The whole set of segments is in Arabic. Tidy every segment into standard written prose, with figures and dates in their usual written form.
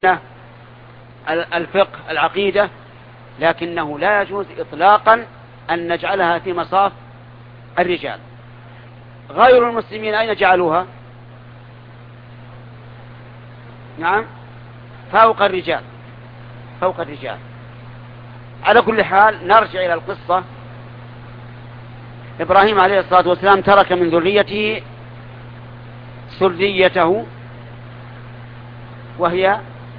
الفقه العقيدة، لكنه لا يجوز إطلاقا أن نجعلها في مصاف الرجال. غير المسلمين أين جعلوها؟ نعم، فوق الرجال، فوق الرجال. على كل حال نرجع إلى القصة. إبراهيم عليه الصلاة والسلام ترك من ذريته سريته وهي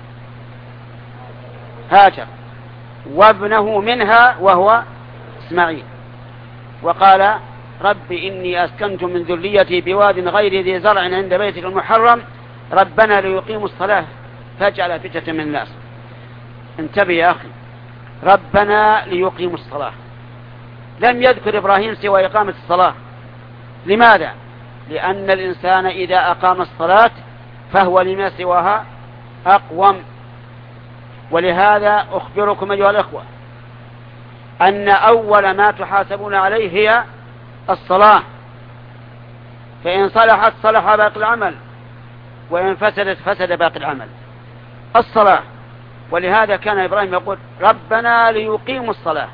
هاجر، وابنه منها وهو إسماعيل، وقال رب إني أسكنت من ذريتي بواد غير ذي زرع عند بيتك المحرم ربنا ليقيموا الصلاة فاجعل فتنة من الناس. انتبه يا أخي، ربنا ليقيموا الصلاة، لم يذكر إبراهيم سوى إقامة الصلاة. لماذا؟ لأن الإنسان إذا أقام الصلاة فهو لما سواها أقوم. ولهذا أخبركم أيها الأخوة أن أول ما تحاسبون عليه هي الصلاة، فإن صلحت صلح باقي العمل، وإن فسدت فسد باقي العمل. الصلاة. ولهذا كان إبراهيم يقول ربنا ليقيموا الصلاة،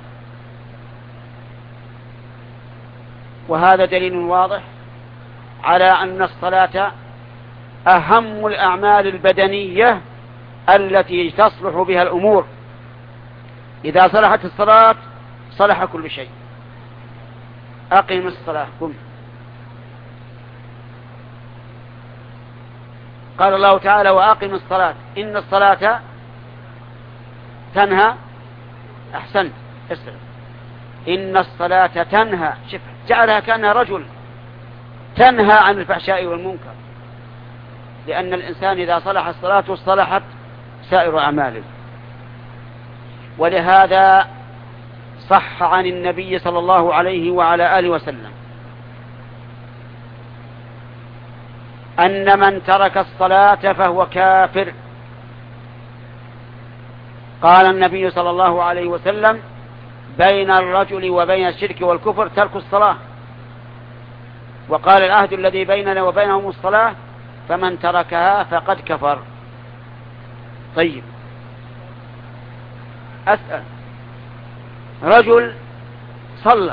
وهذا دليل واضح على أن الصلاة أهم الأعمال البدنية التي تصلح بها الأمور. إذا صلحت الصلاة صلح كل شيء. أقم الصلاة. قم. قال الله تعالى وأقم الصلاة إن الصلاة تنهى. أحسنت، اسرع. إن الصلاة تنهى، شوف جعلها كأنها رجل، تنهى عن الفحشاء والمنكر، لأن الإنسان إذا صلح الصلاة صلحت سائر أعماله. ولهذا صح عن النبي صلى الله عليه وعلى آله وسلم أن من ترك الصلاة فهو كافر. قال النبي صلى الله عليه وسلم بين الرجل وبين الشرك والكفر ترك الصلاة، وقال العهد الذي بيننا وبينهم الصلاة فمن تركها فقد كفر. طيب، أسأل، رجل صلى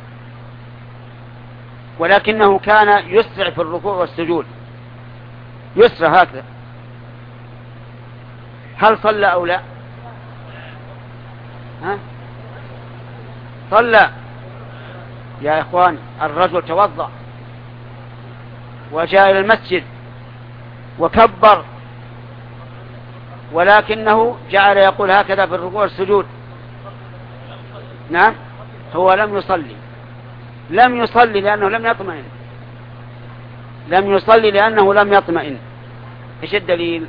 ولكنه كان يسرع في الركوع والسجود، يسرع هكذا، هل صلى أو لا؟ ها؟ صلى. يا إخوان، الرجل توضأ وجاء إلى المسجد وكبر، ولكنه جعل يقول هكذا في الركوع والسجود. نعم، هو لم يصلي، لم يصلي لأنه لم يطمئن، لم يصلي لأنه لم يطمئن. إيش الدليل؟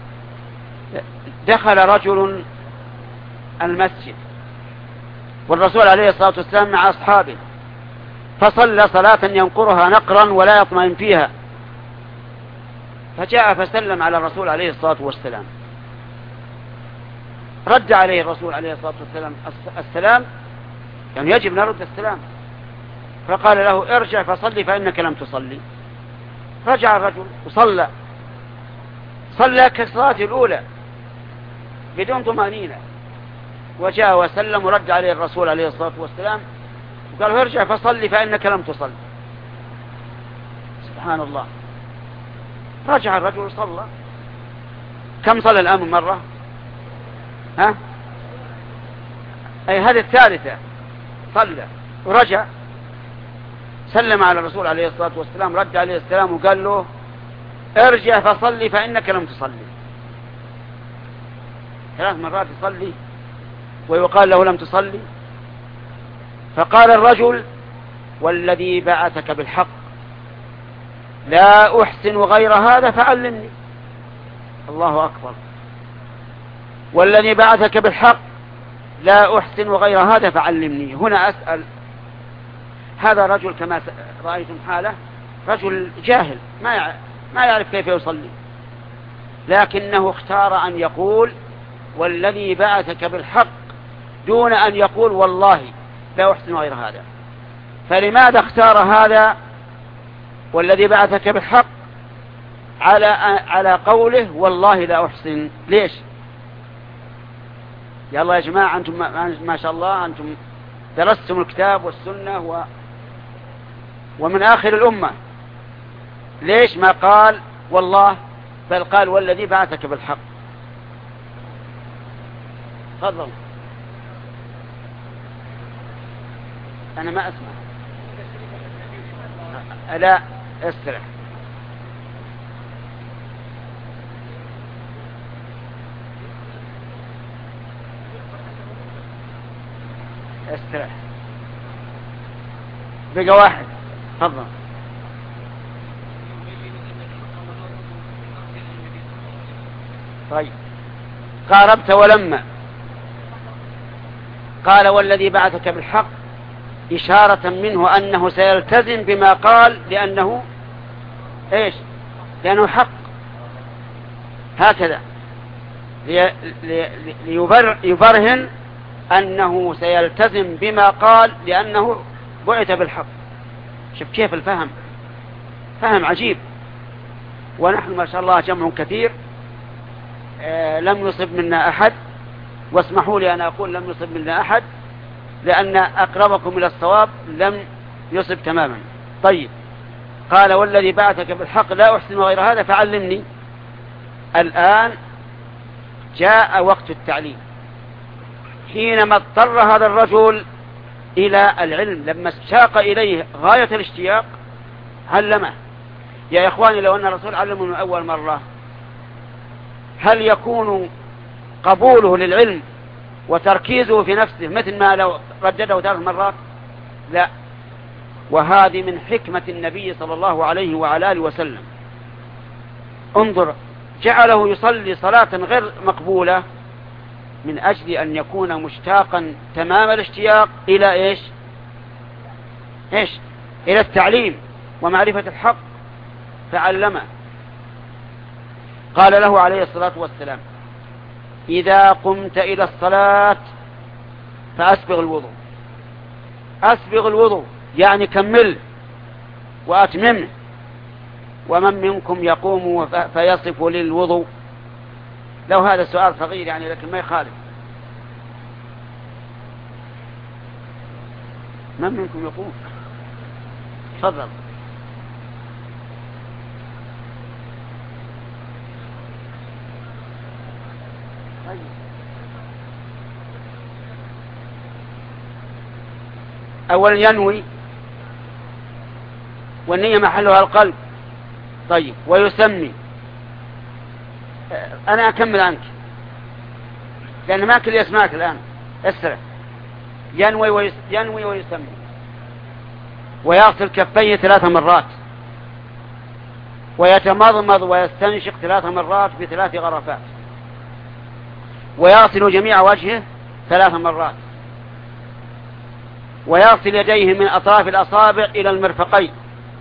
دخل رجل المسجد والرسول عليه الصلاة والسلام مع أصحابه، فصلى صلاة ينقرها نقرا ولا يطمئن فيها، فجاء فسلم على الرسول عليه الصلاة والسلام، رد عليه الرسول عليه الصلاة والسلام السلام، يعني يجب نرد السلام، فقال له ارجع فصلي فإنك لم تصلي. رجع الرجل وصلى، صلى كالصلاة الأولى بدون طمأنينة، وجاء وسلم ورد عليه الرسول عليه الصلاة والسلام وقال له ارجع فصلي فإنك لم تصلي. سبحان الله. رجع الرجل وصلى. كم صلى الآن مرة؟ ها؟ أي هذه الثالثة. صلى ورجع سلم على الرسول عليه الصلاة والسلام، رد عليه السلام وقال له ارجع فصلي فإنك لم تصلي. 3 مرات يصلي ويقال له لم تصلي. فقال الرجل والذي بعثك بالحق لا أحسن غير هذا فعلمني. الله أكبر. والذي بعثك بالحق لا أحسن غير هذا فعلمني. هنا أسأل، هذا رجل كما رأيتم حاله رجل جاهل ما يعرف كيف يصلي، لكنه اختار أن يقول والذي بعثك بالحق دون أن يقول والله لا أحسن غير هذا. فلماذا اختار هذا والذي بعثك بالحق على قوله والله لا أحسن. ليش؟ يلا يا جماعة، أنتم ما شاء الله أنتم درستم الكتاب والسنة ومن آخر الأمة، ليش ما قال والله بل قال والذي بعثك بالحق؟ تفضل. أنا ما أسمع. لا، استرح. استرح. بقى واحد. تفضل. طيب، قاربت ولما قال والذي بعثك بالحق إشارة منه أنه سيلتزم بما قال لأنه إيش؟ لأنه حق. هكذا ليبرهن أنه سيلتزم بما قال لأنه بعث بالحق. شوف كيف الفهم، فهم عجيب. ونحن ما شاء الله جمع كثير، لم يصب منا أحد، واسمحوا لي أن أقول لم يصب منا أحد لأن أقربكم إلى الصواب لم يصب تماما. طيب، قال والذي بعثك بالحق لا أحسن غير هذا فعلمني. الآن جاء وقت التعليم، حينما اضطر هذا الرجل إلى العلم، لما اشتاق إليه غاية الاشتياق علمه. يا إخواني، لو أن الرسول علمه من أول مرة هل يكون قبوله للعلم وتركيزه في نفسه مثل ما لو ردده 3 مرات؟ لا. وهذه من حكمة النبي صلى الله عليه وعلى آله وسلم. انظر، جعله يصلي صلاة غير مقبولة من أجل أن يكون مشتاقا تمام الاشتياق إلى إيش؟ إلى التعليم ومعرفة الحق، فعلمه. قال له عليه الصلاة والسلام إذا قمت إلى الصلاة فأسبغ الوضوء. أسبغ الوضوء يعني كمل وأتممه. ومن منكم يقوم فيصف للوضوء؟ لو هذا سؤال صغير يعني، لكن ما يخالف. من منكم يقوم؟ تفضل. أولا ينوي، والنية محلها القلب. طيب، ويسمي. أنا أكمل عنك لأن ما كل يسمعك الآن. اسرع. ينوي ويسمي، ويغسل كفيه 3 مرات، ويتمضمض ويستنشق 3 مرات ب3 غرفات، ويغسل جميع وجهه 3 مرات، ويغسل يديه من أطراف الأصابع إلى المرفقين،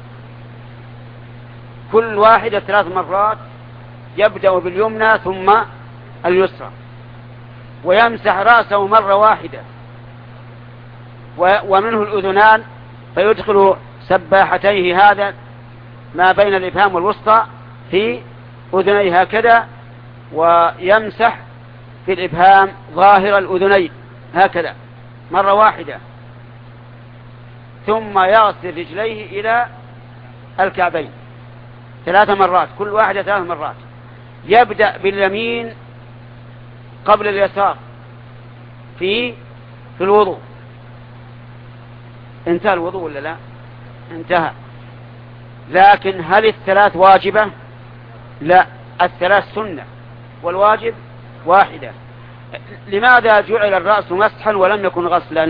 كل واحدة 3 مرات، يبدأ باليمنى ثم اليسرى، ويمسح رأسه مرة واحدة، ومنه الأذنان، فيدخل سباحتيه هذا ما بين الإبهام والوسطى في أذنيه هكذا، ويمسح في الإبهام ظاهر الأذنين هكذا مرة واحدة، ثم يغسل رجليه إلى الكعبين 3 مرات، كل واحدة 3 مرات. يبدأ باليمين قبل اليسار في الوضوء. انتهى الوضوء ولا لا؟ انتهى. لكن هل ال3 واجبة؟ لا، ال3 سنة والواجب واحدة. لماذا جعل الرأس مسحا ولم يكن غسلا؟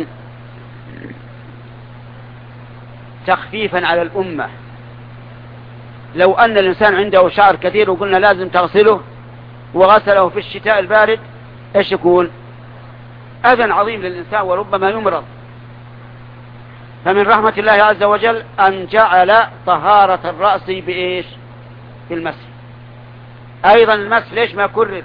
تخفيفا على الأمة. لو أن الإنسان عنده شعر كثير وقلنا لازم تغسله وغسله في الشتاء البارد، ايش يكون؟ أذى عظيم للإنسان وربما يمرض. فمن رحمة الله عز وجل أن جعل طهارة الرأس بإيش؟ بالمسح. أيضا المسح ليش ما كرر؟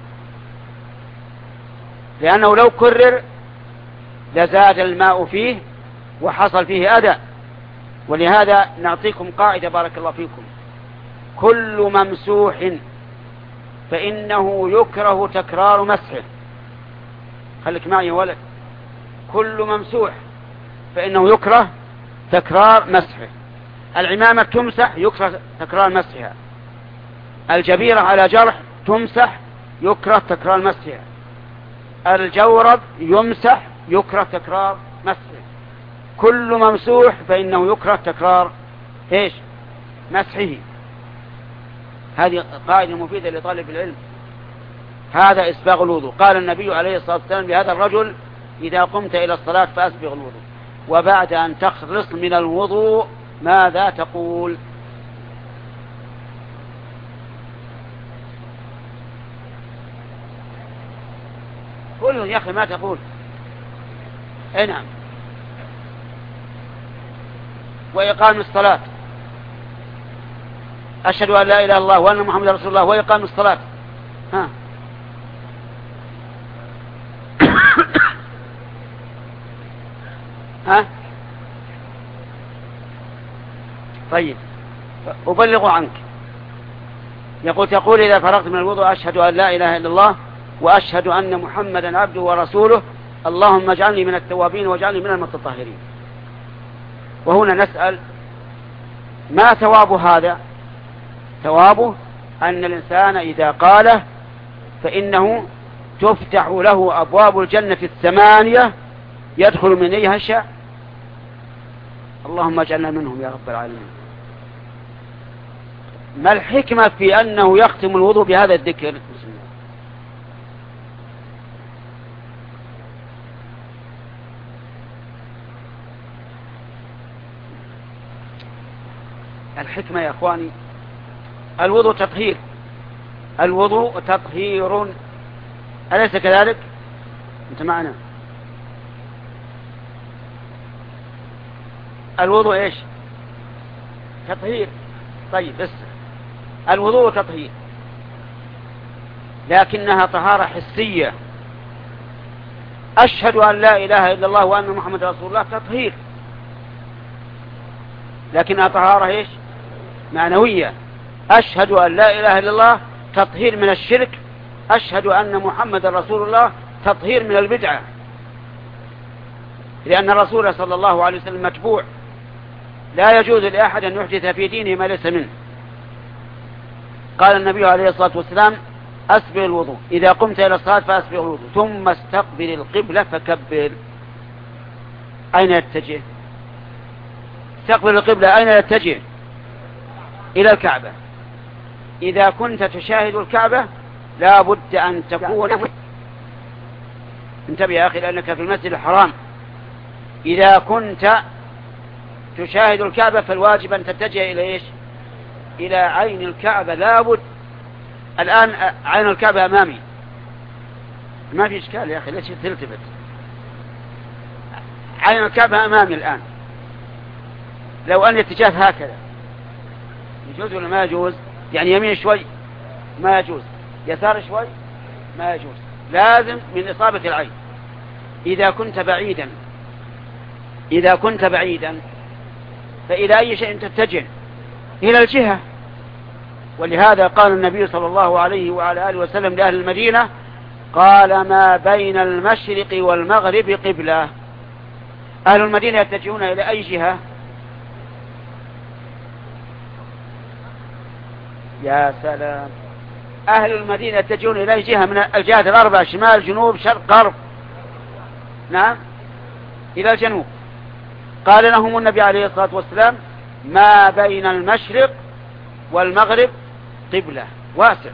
لأنه لو كرر لزاد الماء فيه وحصل فيه أذى. ولهذا نعطيكم قاعدة بارك الله فيكم: كل ممسوح فإنه يكره تكرار مسحه. خليك معي يا ولد. كل ممسوح فإنه يكره تكرار مسحه. العمامة تمسح يكره تكرار مسحها. الجبيرة على جرح تمسح يكره تكرار مسحها. الجورب يمسح يكره تكرار مسحه. كل ممسوح فإنه يكره تكرار ايش؟ مسحه. هذه قاعدة مفيدة لطالب العلم. هذا إسباغ الوضوء. قال النبي عليه الصلاة والسلام لهذا الرجل: إذا قمت إلى الصلاة فأسبغ الوضوء، وبعد أن تخلص من الوضوء ماذا تقول؟ قل يا أخي ما تقول. نعم. وإقام الصلاة. أشهد أن لا إله إلا الله وأن محمد رسول الله وإقام الصلاة. ها ها طيب، أبلغ عنك. تقول إذا فرغت من الوضوء: أشهد أن لا إله إلا الله وأشهد أن محمدا عبده ورسوله، اللهم اجعلني من التوابين واجعلني من المتطهرين. وهنا نسأل: ما ثواب هذا؟ ثوابه أن الإنسان إذا قاله فإنه تفتح له أبواب الجنة 8 يدخل من أيها شاء. اللهم اجعلنا منهم يا رب العالمين. ما الحكمة في أنه يختم الوضوء بهذا الذكر؟ الحكمة يا أخواني، الوضوء تطهير. الوضوء تطهير، أليس كذلك؟ أنت معنا؟ الوضوء إيش؟ تطهير. طيب بس الوضوء تطهير، لكنها طهارة حسية. أشهد أن لا إله إلا الله وأن محمد رسول الله تطهير، لكنها طهارة إيش؟ معنوية. أشهد أن لا إله إلا الله تطهير من الشرك، أشهد أن محمد رسول الله تطهير من البدعة، لأن الرسول صلى الله عليه وسلم متبوع، لا يجوز لأحد أن يحدث في دينه ما ليس منه. قال النبي عليه الصلاة والسلام: أسبغ الوضوء، إذا قمت إلى الصلاة فأسبغ الوضوء، ثم استقبل القبلة فكبر. أين يتجه؟ استقبل القبلة أين يتجه؟ إلى الكعبة. إذا كنت تشاهد الكعبة لا بد أن تكون، انتبه يا أخي لأنك في المسجد الحرام، إذا كنت تشاهد الكعبة فالواجب أن تتجه إلى إيش؟ إلى عين الكعبة. لا بد. الآن عين الكعبة أمامي، ما في إشكال يا أخي، ليش تلتفت؟ عين الكعبة أمامي الآن. لو أن الاتجاه هكذا يجوز ولا ما يجوز؟ يعني يمين شوي ما يجوز، يسار شوي ما يجوز، لازم من إصابة العين. إذا كنت بعيدا فإلى أي شيء تتجه؟ إلى الجهة. ولهذا قال النبي صلى الله عليه وعلى آله وسلم لأهل المدينة: قال: ما بين المشرق والمغرب قبلة. أهل المدينة يتجهون إلى أي جهة؟ يا سلام، أهل المدينة يتجهون إلى جهة من الجهات الأربع: شمال جنوب شرق غرب. نعم، إلى الجنوب. قال لهم النبي عليه الصلاة والسلام: ما بين المشرق والمغرب قبلة، واسع.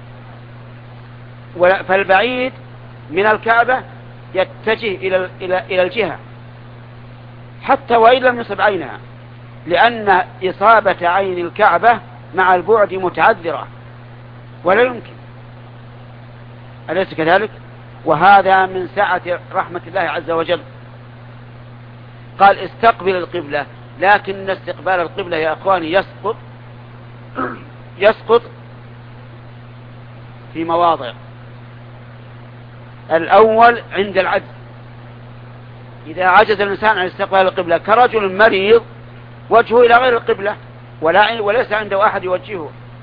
فالبعيد من الكعبة يتجه إلى الجهة حتى وإن لم يصب عينها، لأن إصابة عين الكعبة مع البعد متعذرة ولا يمكن، أليس كذلك؟ وهذا من سعة رحمة الله عز وجل. قال: استقبل القبلة، لكن استقبال القبلة يا أخواني يسقط في مواضع. الأول عند العجز، إذا عجز الإنسان عن استقبال القبلة، كرجل مريض وجهه إلى غير القبلة وليس عنده أحد يوجهه،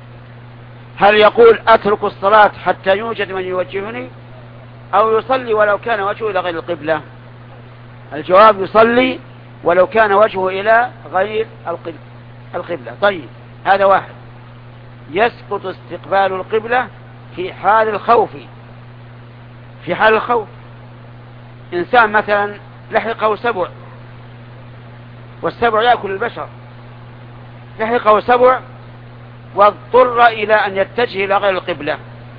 هل يقول أترك الصلاة حتى يوجد من يوجهني، أو يصلي ولو كان وجهه إلى غير القبلة؟ الجواب يصلي ولو كان وجهه إلى غير القبلة. طيب، هذا واحد. يسقط استقبال القبلة في حال الخوف. في حال الخوف إنسان مثلا لحقه سبع، والسبع يأكل البشر، لحقه سبع واضطر إلى أن يتجه إلى غير القبلة،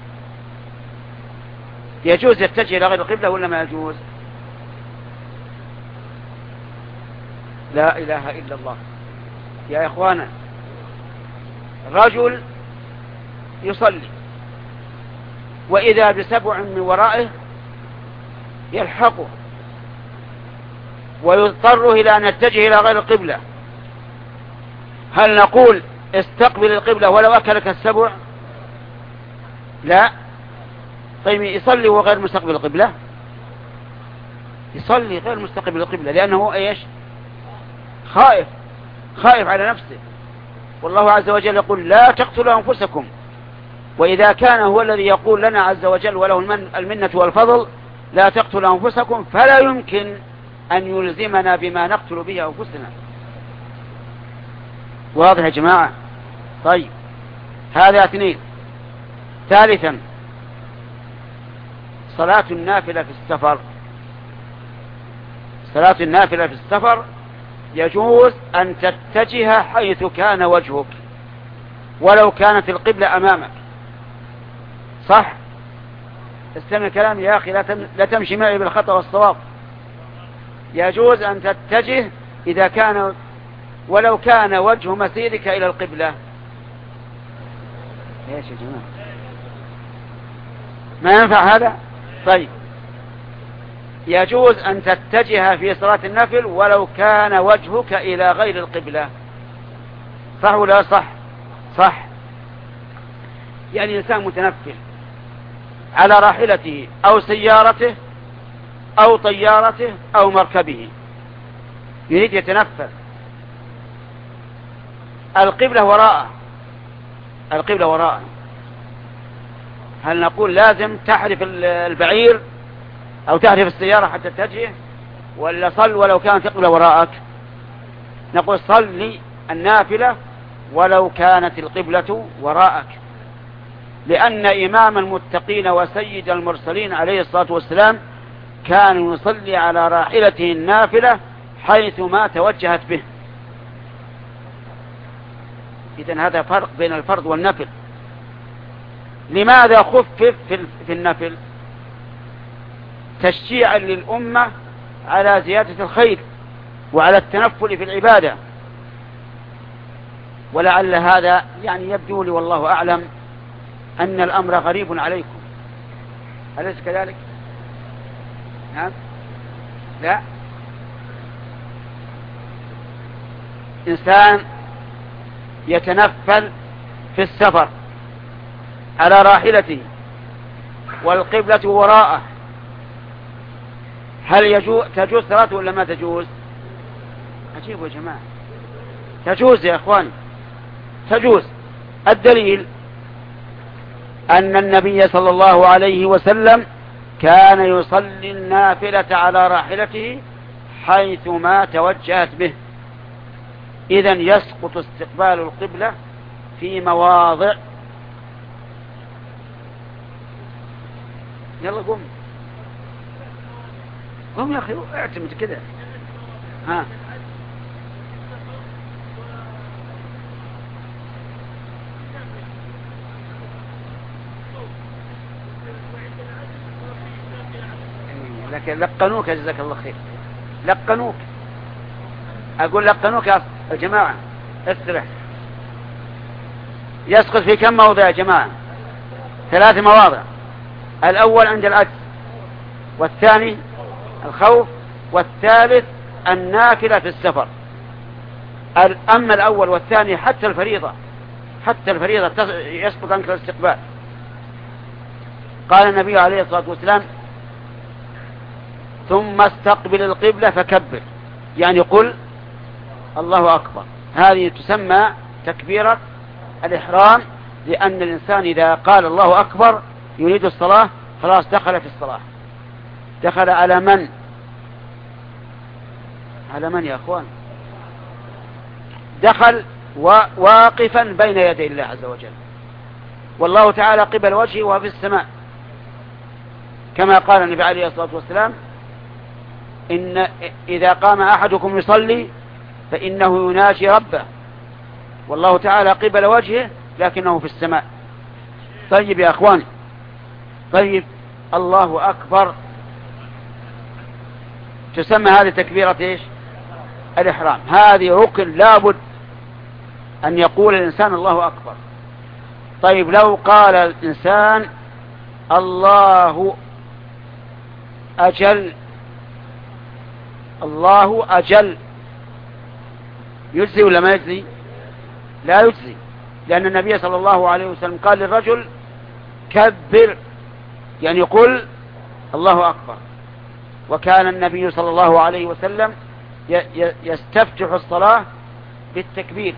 يجوز يتجه إلى غير القبلة ولا ما يجوز؟ لا إله إلا الله يا إخوانا. رجل يصلي وإذا بسبع من ورائه يلحقه ويضطر إلى أن يتجه إلى غير القبلة، هل نقول استقبل القبلة ولو أكلك السبع؟ لا. طيب، يصلي وهو غير مستقبل القبلة؟ يصلي غير مستقبل القبلة لأنه إيش؟ خائف على نفسه. والله عز وجل يقول لا تقتلوا أنفسكم، وإذا كان هو الذي يقول لنا عز وجل وله المنة والفضل لا تقتلوا أنفسكم، فلا يمكن أن يلزمنا بما نقتل به أنفسنا. واضح يا جماعة؟ طيب، هذا اثنين. ثالثا، صلاة النافلة في السفر. صلاة النافلة في السفر يجوز أن تتجه حيث كان وجهك ولو كانت القبلة أمامك. صح؟ استمع كلامي يا أخي، لا تمشي معي بالخطأ والصواب. يجوز أن تتجه إذا كان ولو كان وجه مسيرك إلى القبلة. ايش يا جماعة؟ ما ينفع هذا؟ طيب، يجوز أن تتجه في صلاة النفل ولو كان وجهك إلى غير القبلة. صح ولا صح؟ صح. يعني إنسان متنفل على راحلته أو سيارته أو طيارته أو مركبه، يريد يتنفل، القبلة وراءه، هل نقول لازم تحرف البعير أو تحرف السيارة حتى تتجه، ولا صل ولو كانت القبلة وراءك؟ نقول صلي النافلة ولو كانت القبلة وراءك، لأن إمام المتقين وسيد المرسلين عليه الصلاة والسلام كان يصلي على راحلته النافلة حيث ما توجهت به. إذن هذا فرق بين الفرض والنفل. لماذا خفف في النفل؟ تشجيعا للأمة على زيادة الخير وعلى التنفل في العبادة. ولعل هذا يعني يبدو لي والله أعلم أن الأمر غريب عليكم، أليس كذلك؟ نعم؟ لا. إنسان يتنفل في السفر على راحلته والقبلة وراءه، هل تجوز صلاته ولا ما تجوز؟ عجيب يا جماعة، تجوز يا أخواني، تجوز. الدليل أن النبي صلى الله عليه وسلم كان يصلي النافلة على راحلته حيث ما توجهت به. إذن يسقط استقبال القبلة في مواضع. يلا قم يا أخي، اعتمد كده. ها، لكن لقنوك جزاك الله خير، لقنوك، أقول لقنوك يا جماعة. استرح. يسقط في كم موضع يا جماعة؟ 3 مواضع. الأول عند العجز، والثاني الخوف، والثالث النافلة في السفر. أما الأول والثاني حتى الفريضة يسقط عنك الاستقبال. قال النبي عليه الصلاة والسلام ثم استقبل القبلة فكبر، يعني قل الله أكبر. هذه تسمى تكبيرة الإحرام لأن الإنسان إذا قال الله أكبر يريد الصلاة خلاص دخل في الصلاة. دخل على من؟ على من يا أخوان؟ دخل واقفا بين يدي الله عز وجل، والله تعالى قبل وجهه وهو في السماء، كما قال النبي عليه الصلاة والسلام: إن إذا قام أحدكم يصلي فإنه يناجي ربه، والله تعالى قبل وجهه لكنه في السماء. طيب يا أخوان، طيب الله أكبر تسمى هذه تكبيرة إيش؟ الإحرام. هذه ركن لابد أن يقول الإنسان الله أكبر. طيب لو قال الإنسان الله أجل، الله أجل، يجزي ولا ما يجزي؟ لا يجزي، لأن النبي صلى الله عليه وسلم قال للرجل: كبر، يعني يقول الله أكبر. وكان النبي صلى الله عليه وسلم يستفتح الصلاة بالتكبير: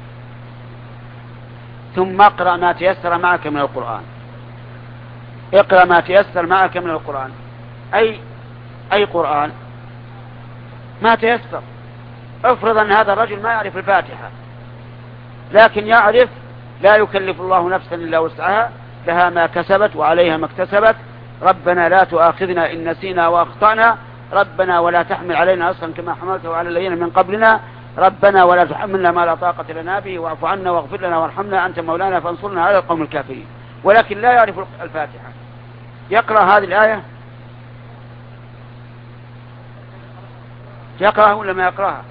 ثم اقرأ ما تيسر معك من القرآن. اقرأ ما تيسر معك من القرآن، أي قرآن ما تيسر. افرض أن هذا الرجل ما يعرف الفاتحة، لكن يعرف: لا يكلف الله نفسا إلا وسعها، لها ما كسبت وعليها ما اكتسبت، ربنا لا تؤاخذنا إن نسينا وأخطأنا، ربنا ولا تحمل علينا أصلا كما حملته على الذين من قبلنا، ربنا ولا تحملنا ما لا طاقة لنا به، واعف عنا واغفر لنا وارحمنا أنت مولانا فانصرنا على القوم الكافرين. ولكن لا يعرف الفاتحة، يقرأ هذه الآية؟ يقرأها ولا ما يقرأها؟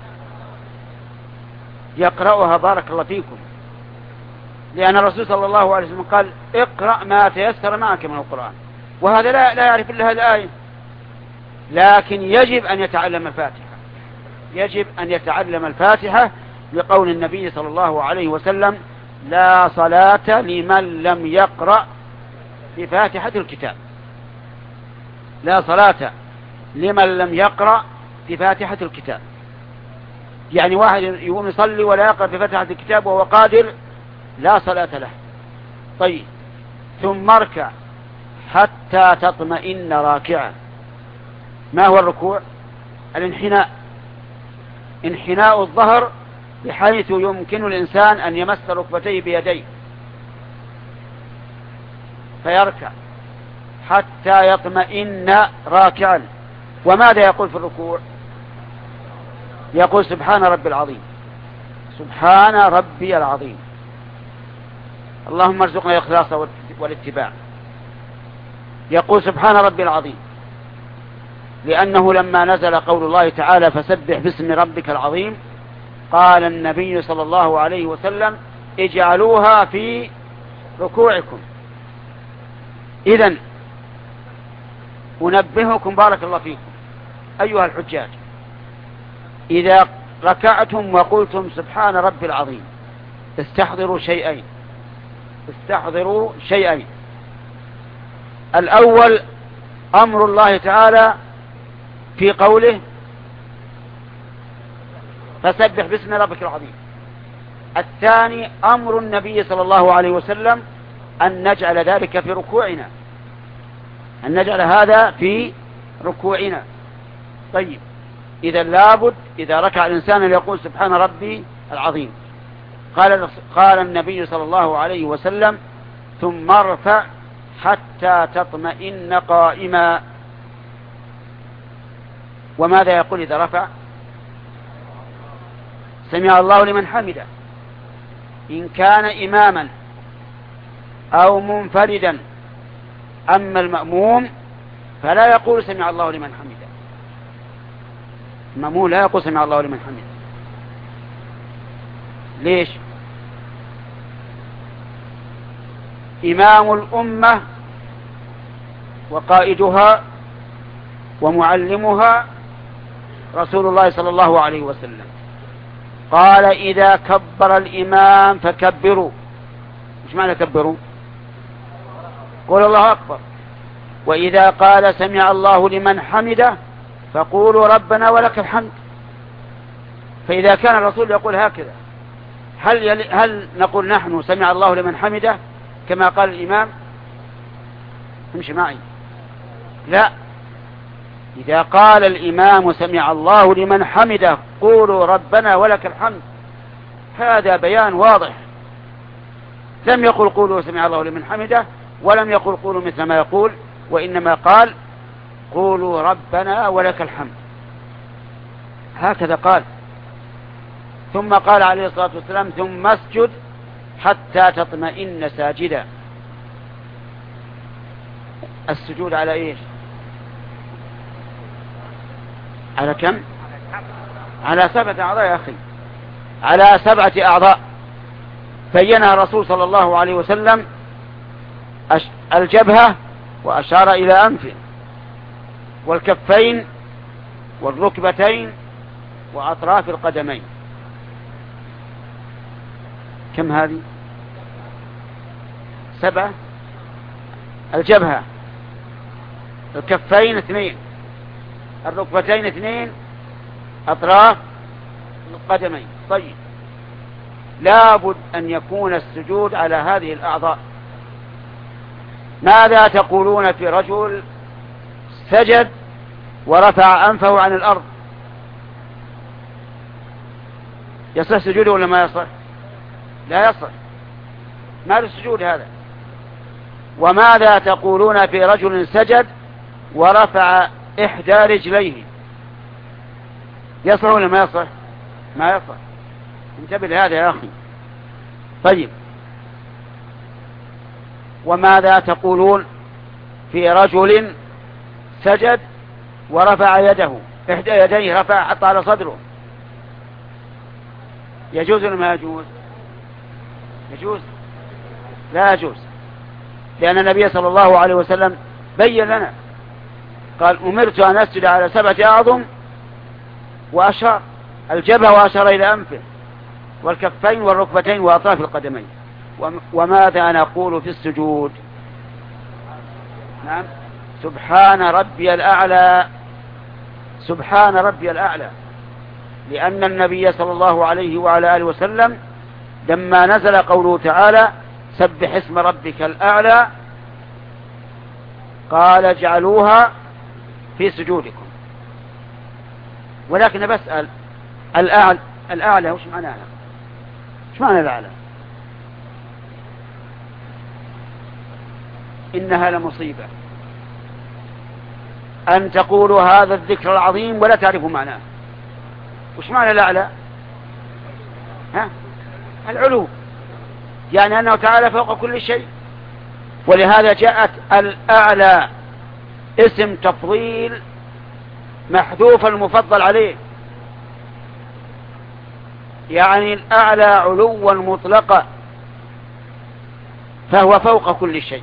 يقرأها. بارك الله فيكم. لأن الرسول صلى الله عليه وسلم قال: اقرأ ما تيسر معك من القرآن. وهذا لا يعرف إلا هذه الآية، لكن يجب أن يتعلم الفاتحة، يجب أن يتعلم الفاتحة، لقول النبي صلى الله عليه وسلم: لا صلاة لمن لم يقرأ بفاتحة الكتاب. لا صلاة لمن لم يقرأ بفاتحة الكتاب. يعني واحد يقوم يصلي ولا يقرأ بفاتحة الكتاب وهو قادر، لا صلاة له. طيب، ثم اركع حتى تطمئن راكعا. ما هو الركوع؟ الانحناء، انحناء الظهر بحيث يمكن الإنسان أن يمس ركبتيه بيديه، فيركع حتى يطمئن راكعا. وماذا يقول في الركوع؟ يقول: سبحان ربي العظيم، سبحان ربي العظيم، اللهم ارزقنا الإخلاص والاتباع. يقول: سبحان ربي العظيم، لأنه لما نزل قول الله تعالى: فسبح باسم ربك العظيم، قال النبي صلى الله عليه وسلم: اجعلوها في ركوعكم. إذن أنبهكم بارك الله فيكم أيها الحجاج، إذا ركعتم وقلتم سبحان ربي العظيم استحضروا شيئين، استحضروا شيئين. الأول أمر الله تعالى في قوله: فسبح باسم ربك العظيم. الثاني أمر النبي صلى الله عليه وسلم أن نجعل ذلك في ركوعنا، أن نجعل هذا في ركوعنا. طيب، إذا لابد إذا ركع الإنسان أن يقول سبحان ربي العظيم. قال النبي صلى الله عليه وسلم: ثم ارفع حتى تطمئن قائما. وماذا يقول إذا رفع؟ سمع الله لمن حمده. إن كان إماما أو منفردا. أما المأموم فلا يقول سمع الله لمن حمده، المأموم لا يقول سمع الله لمن حمده. ليش؟ إمام الأمة وقائدها ومعلمها رسول الله صلى الله عليه وسلم قال: إذا كبر الإمام فكبروا. مش معنى كبروا؟ قول الله أكبر. وإذا قال سمع الله لمن حمده فقولوا ربنا ولك الحمد. فإذا كان الرسول يقول هكذا هل نقول نحن سمع الله لمن حمده كما قال الإمام؟ امشي معي. لا، إذا قال الإمام سمع الله لمن حمده قولوا ربنا ولك الحمد، هذا بيان واضح. لم يقل قولوا سمع الله لمن حمده، ولم يقل قولوا مثل ما يقول، وإنما قال قولوا ربنا ولك الحمد، هكذا قال. ثم قال عليه الصلاة والسلام ثم اسجد حتى تطمئن ساجدا. السجود على ايش؟ على كم؟ على 7 أعضاء يا أخي، على 7 أعضاء بينها الرسول صلى الله عليه وسلم. الجبهة وأشار إلى أنفه، والكفين، والركبتين، وأطراف القدمين. كم هذه؟ 7. الجبهة، الكفين 2، الركبتين 2، أطراف القدمين. طيب، لابد أن يكون السجود على هذه الأعضاء. ماذا تقولون في رجل سجد ورفع أنفه عن الأرض؟ يصح سجوده ولا ما يصح؟ لا يصح، ما السجود هذا. وماذا تقولون في رجل سجد ورفع إحدى رجليه؟ يصح ولا ما يصح؟ ما يصح. انتبه لهذا يا أخي. طيب، وماذا تقولون في رجل سجد ورفع يده، إحدى يديه رفع حتى على صدره؟ يجوز ولا ما يجوز؟ يجوز؟ لا يجوز، لأن النبي صلى الله عليه وسلم بين لنا، قال أمرت أن أسجد على 7 أعظم، وأشار الجبهة وأشار إلى أنفه، والكفين والركبتين وأطراف القدمين. وماذا نقول في السجود؟ نعم، سبحان ربي الأعلى، سبحان ربي الأعلى، لأن النبي صلى الله عليه وعلى آله وسلم لما نزل قوله تعالى سبح اسم ربك الأعلى قال اجعلوها في سجودكم. ولكن بسأل، الأعلى وش معناها؟ وش معنى الأعلى؟ إنها لمصيبة أن تقولوا هذا الذكر العظيم ولا تعرفوا معناه. وش معنى الأعلى؟ العلو، يعني أنه تعالى فوق كل شيء. ولهذا جاءت الأعلى اسم تفضيل محذوف المفضل عليه، يعني الأعلى علوا مطلقا، فهو فوق كل شيء،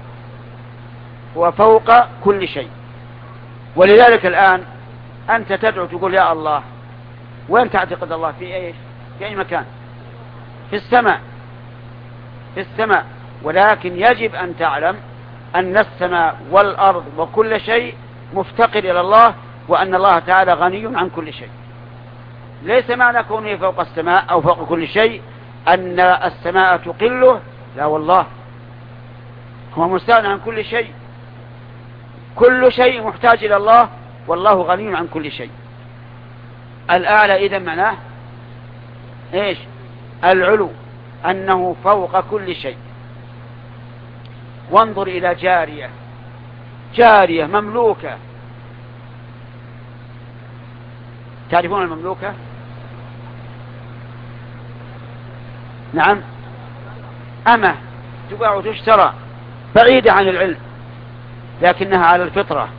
هو فوق كل شيء. ولذلك الآن أنت تدعو تقول يا الله، وين تعتقد الله؟ في ايش؟ في أي مكان؟ في السماء، في السماء. ولكن يجب أن تعلم أن السماء والأرض وكل شيء مفتقر إلى الله، وأن الله تعالى غني عن كل شيء. ليس معنى كونه فوق السماء أو فوق كل شيء أن السماء تقله، لا والله، هو مستغني عن كل شيء، كل شيء محتاج إلى الله، والله غني عن كل شيء. الأعلى إذن معناه إيش؟ العلو، أنه فوق كل شيء. وانظر إلى جارية مملوكة، تعرفون المملوكة؟ نعم، أمة تباع وتشترى، بعيدة عن العلم، لكنها على الفطرة.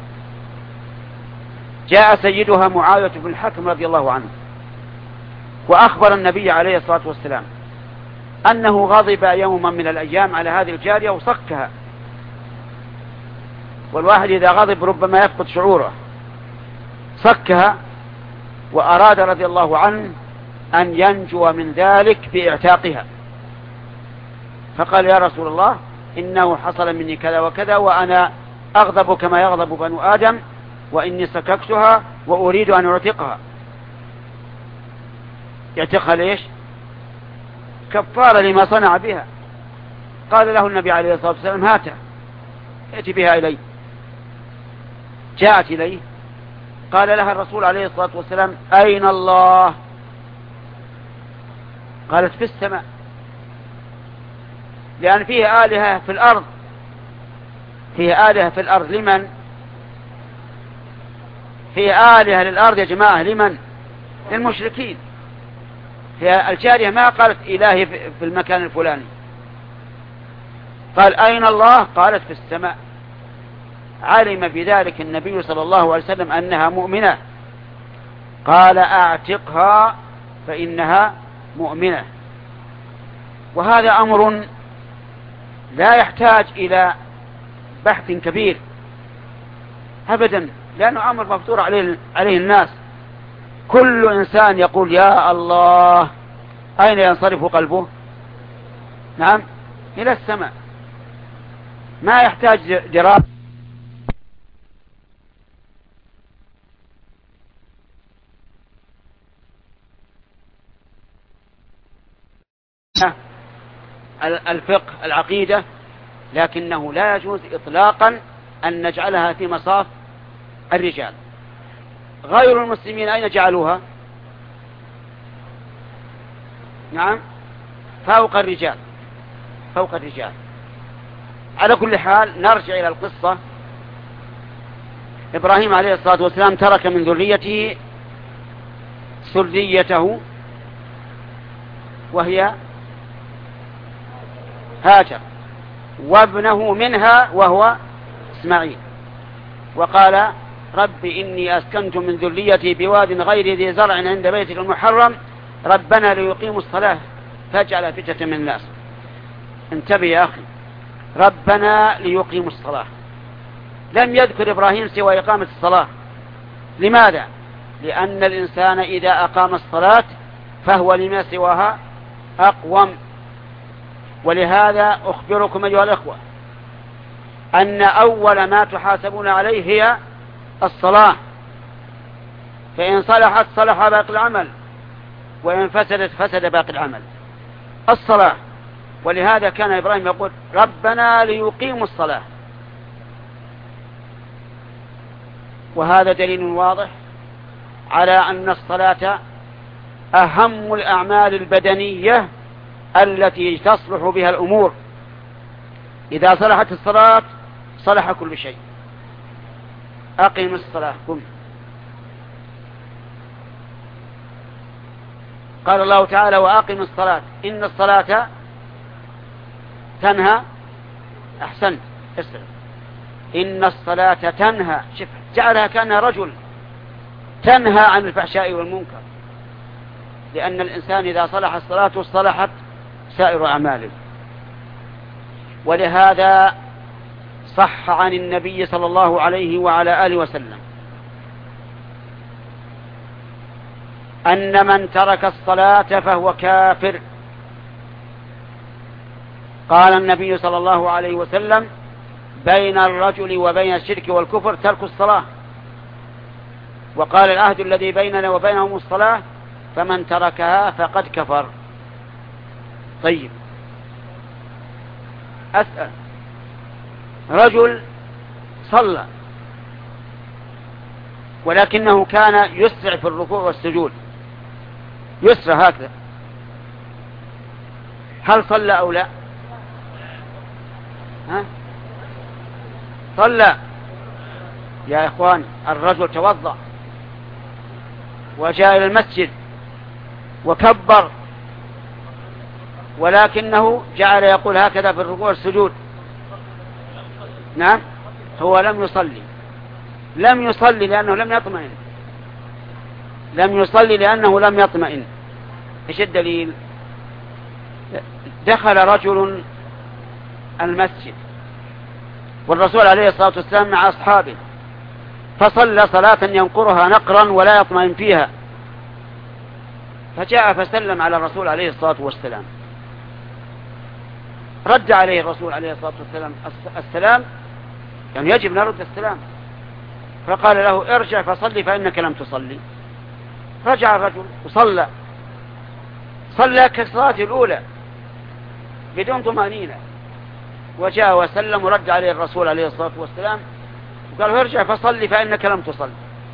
جاء سيدها معاوية بن الحكم رضي الله عنه وأخبر النبي عليه الصلاة والسلام أنه غضب يوما من الأيام على هذه الجارية وصكها. والواحد إذا غضب ربما يفقد شعوره. صكها، وأراد رضي الله عنه أن ينجو من ذلك باعتاقها، فقال يا رسول الله إنه حصل مني كذا وكذا، وأنا أغضب كما يغضب بنو آدم، وإني سككتها وأريد أن أعتقها. يعتقها ليش؟ كفارة لما صنع بها. قال له النبي عليه الصلاة والسلام هاتها، ائت بها إلي. جاءت إليه، قال لها الرسول عليه الصلاة والسلام أين الله؟ قالت في السماء، لأن فيه آلهة في الأرض. فيه آلهة في الأرض لمن؟ فيه آلهة للأرض يا جماعة لمن؟ للمشركين. هي الجارية ما قالت إلهي في المكان الفلاني، قال أين الله؟ قالت في السماء. علم بذلك النبي صلى الله عليه وسلم أنها مؤمنة، قال أعتقها فإنها مؤمنة. وهذا أمر لا يحتاج إلى بحث كبير أبدا، لأنه أمر مفتور عليه الناس. كل إنسان يقول يا الله، أين ينصرف قلبه؟ نعم، إلى السماء. ما يحتاج دراسة الفقه العقيدة، لكنه لا يجوز إطلاقا أن نجعلها في مصاف الرجال. غير المسلمين أين جعلوها؟ نعم، فوق الرجال، فوق الرجال. على كل حال نرجع إلى القصة. إبراهيم عليه الصلاة والسلام ترك من ذريته سريته وهي هاجر، وابنه منها وهو إسماعيل. وقال رب إني أسكنت من ذريتي بواد غير ذي زرع عند بيتك المحرم ربنا ليقيموا الصلاة فاجعل فتنة من الناس. انتبه يا أخي، ربنا ليقيموا الصلاة. لم يذكر إبراهيم سوى إقامة الصلاة. لماذا؟ لأن الإنسان إذا أقام الصلاة فهو لما سواها أقوم. ولهذا أخبركم أيها الأخوة أن أول ما تحاسبون عليه هي الصلاة، فإن صلحت صلح باقي العمل، وإن فسدت فسد باقي العمل. الصلاة. ولهذا كان إبراهيم يقول ربنا ليقيموا الصلاة. وهذا دليل واضح على أن الصلاة أهم الأعمال البدنية التي تصلح بها الأمور. إذا صلحت الصلاة صلح كل شيء. أقم الصلاة. قم. قال الله تعالى وأقم الصلاة إن الصلاة تنهى. أحسنت، اسرع. إن الصلاة تنهى، شوف جعلها كأنها رجل، تنهى عن الفحشاء والمنكر، لأن الإنسان إذا صلح الصلاة صلحت سائر أعماله. ولهذا صح عن النبي صلى الله عليه وعلى آله وسلم أن من ترك الصلاة فهو كافر. قال النبي صلى الله عليه وسلم بين الرجل وبين الشرك والكفر ترك الصلاة. وقال العهد الذي بيننا وبينهم الصلاة فمن تركها فقد كفر. طيب، أسأل، رجل صلى ولكنه كان يسرع في الركوع والسجود، يسرع هكذا، هل صلى أو لا؟ ها؟ صلى. يا إخوان، الرجل توضأ وجاء إلى المسجد وكبر، ولكنه جعل يقول هكذا في الركوع والسجود. نعم، هو لم يصلي. لم يصلي لأنه لم يطمئن. لم يصلي لأنه لم يطمئن. إيش الدليل؟ دخل رجل المسجد والرسول عليه الصلاة والسلام مع أصحابه، فصلى صلاة ينقرها نقرا ولا يطمئن فيها، فجاء فسلم على الرسول عليه الصلاة والسلام. رد عليه الرسول عليه الصلاة والسلام السلام، يعني يجب نرد السلام. فقال له ارجع فصلي فإنك لم تصلي. رجع الرجل وصلى، صلى كالصلاة الأولى بدون طمأنينة، وجاء وسلم ورد عليه الرسول عليه الصلاة والسلام وقال ارجع فصلي فإنك لم تصل.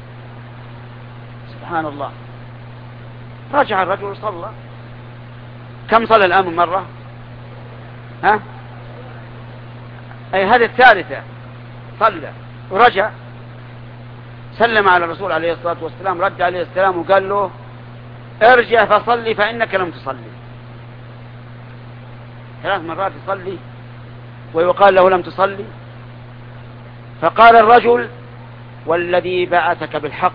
سبحان الله. رجع الرجل وصلى. كم صلى الآن مرة؟ ها؟ أي هذه الثالثة. صلى ورجع سلم على الرسول عليه الصلاة والسلام، رد عليه السلام وقال له ارجع فصلي فإنك لم تصلي. 3 مرات يصلي ويقال له لم تصلي. فقال الرجل والذي بعثك بالحق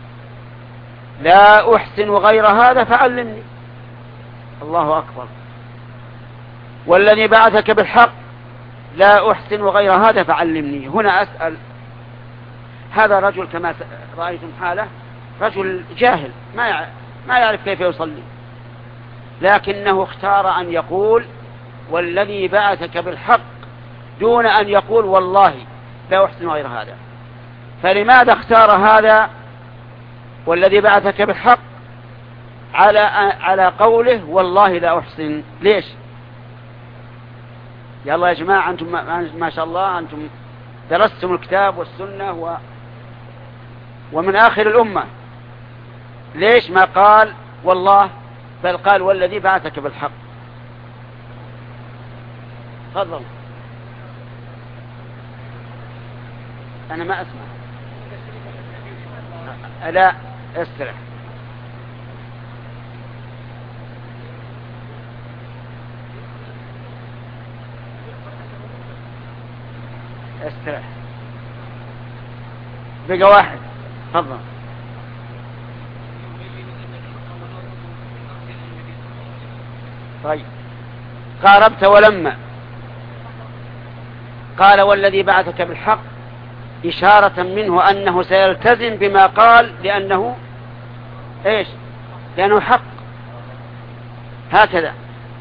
لا أحسن غير هذا فعلمني. الله أكبر. والذي بعثك بالحق لا أحسن غير هذا فعلمني. هنا أسأل، هذا رجل كما رأيتم حاله رجل جاهل ما يعرف كيف يصلي، لكنه اختار أن يقول والذي بعثك بالحق دون أن يقول والله لا أحسن غير هذا. فلماذا اختار هذا والذي بعثك بالحق على قوله والله لا أحسن؟ ليش؟ يا الله يا جماعة، أنتم ما شاء الله أنتم درستم الكتاب والسنة ومن آخر الأمة. ليش ما قال والله بل قال والذي بعثك بالحق؟ تفضل. أنا ما أسمع. لا استرح. استرح. بقى واحد. تفضل. طيب قاربت ولما قال والذي بعثك بالحق إشارة منه أنه سيلتزم بما قال لأنه إيش؟ لأنه حق. هكذا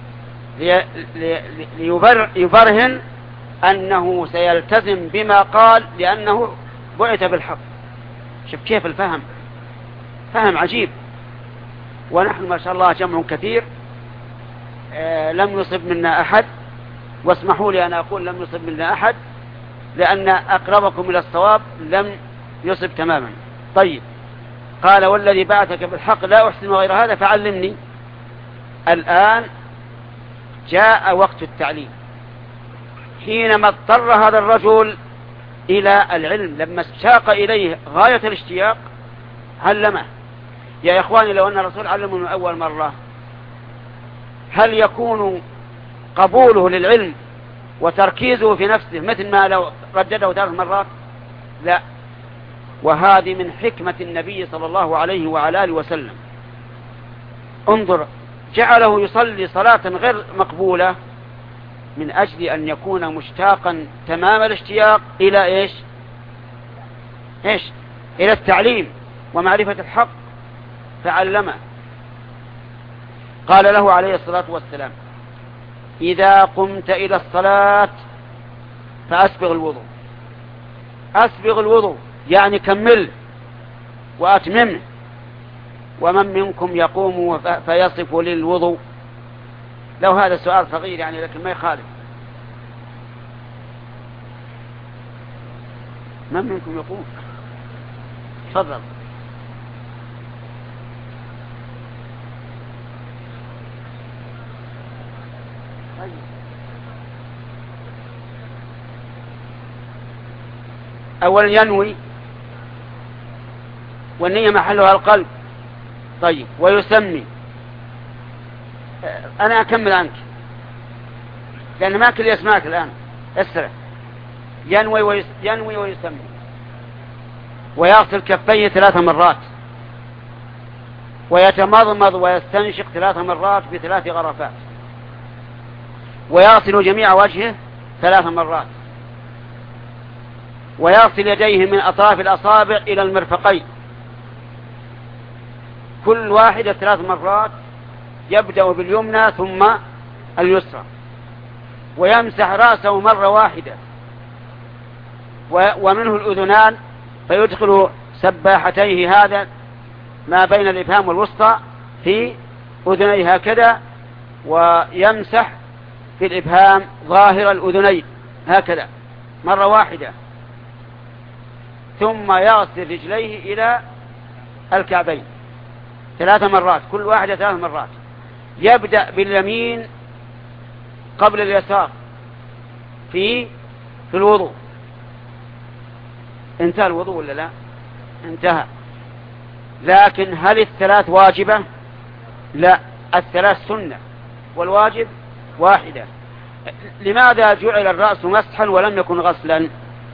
ليبرهن أنه سيلتزم بما قال لأنه بعث بالحق. شوف كيف الفهم، فهم عجيب. ونحن ما شاء الله جمع كثير لم يصب منا أحد، واسمحوا لي أن أقول لم يصب منا أحد لأن أقربكم إلى الصواب لم يصب تماما. طيب قال والذي بعثك بالحق لا أحسن غير هذا فعلمني. الآن جاء وقت التعليم. حينما اضطر هذا الرجل إلى العلم، لما اشتاق إليه غاية الاشتياق علمه. يا إخواني لو أن الرسول علمه من أول مرة هل يكون قبوله للعلم وتركيزه في نفسه مثل ما لو ردده 3 مرات؟ لا. وهذه من حكمة النبي صلى الله عليه وعلى آله وسلم. انظر، جعله يصلي صلاة غير مقبولة من أجل أن يكون مشتاقا تمام الاشتياق إلى إيش؟ إلى التعليم ومعرفة الحق، فعلمه. قال له عليه الصلاة والسلام إذا قمت إلى الصلاة فأسبغ الوضوء. أسبغ الوضوء يعني كمل وأتممه. ومن منكم يقوم فيصف للوضوء؟ لو هذا سؤال صغير يعني لكن ما يخالف. من منكم يقوم؟ تفضل. أولا ينوي، والنية محلها القلب. طيب ويسمي. أنا أكمل عنك لأن ما كل يسمعك الآن. اسرع. ينوي ويسمي ويغسل كفيه 3 مرات ويتمضمض ويستنشق 3 مرات ب3 غرفات ويغسل جميع وجهه 3 مرات ويغسل يديه من أطراف الأصابع إلى المرفقين كل واحدة 3 مرات، يبدأ باليمنى ثم اليسرى، ويمسح رأسه مرة واحدة ومنه الأذنان، فيدخل سباحتيه هذا ما بين الإبهام والوسطى في أذنيه هكذا، ويمسح في الإبهام ظاهر الأذنين هكذا مرة واحدة، ثم يغسل رجليه إلى الكعبين 3 مرات، كل واحدة 3 مرات. يبدأ باليمين قبل اليسار في الوضوء. انتهى الوضوء ولا لا؟ انتهى. لكن هل ال3 واجبة؟ لا، ال3 سنة والواجب واحدة. لماذا جعل الرأس مسحا ولم يكن غسلا؟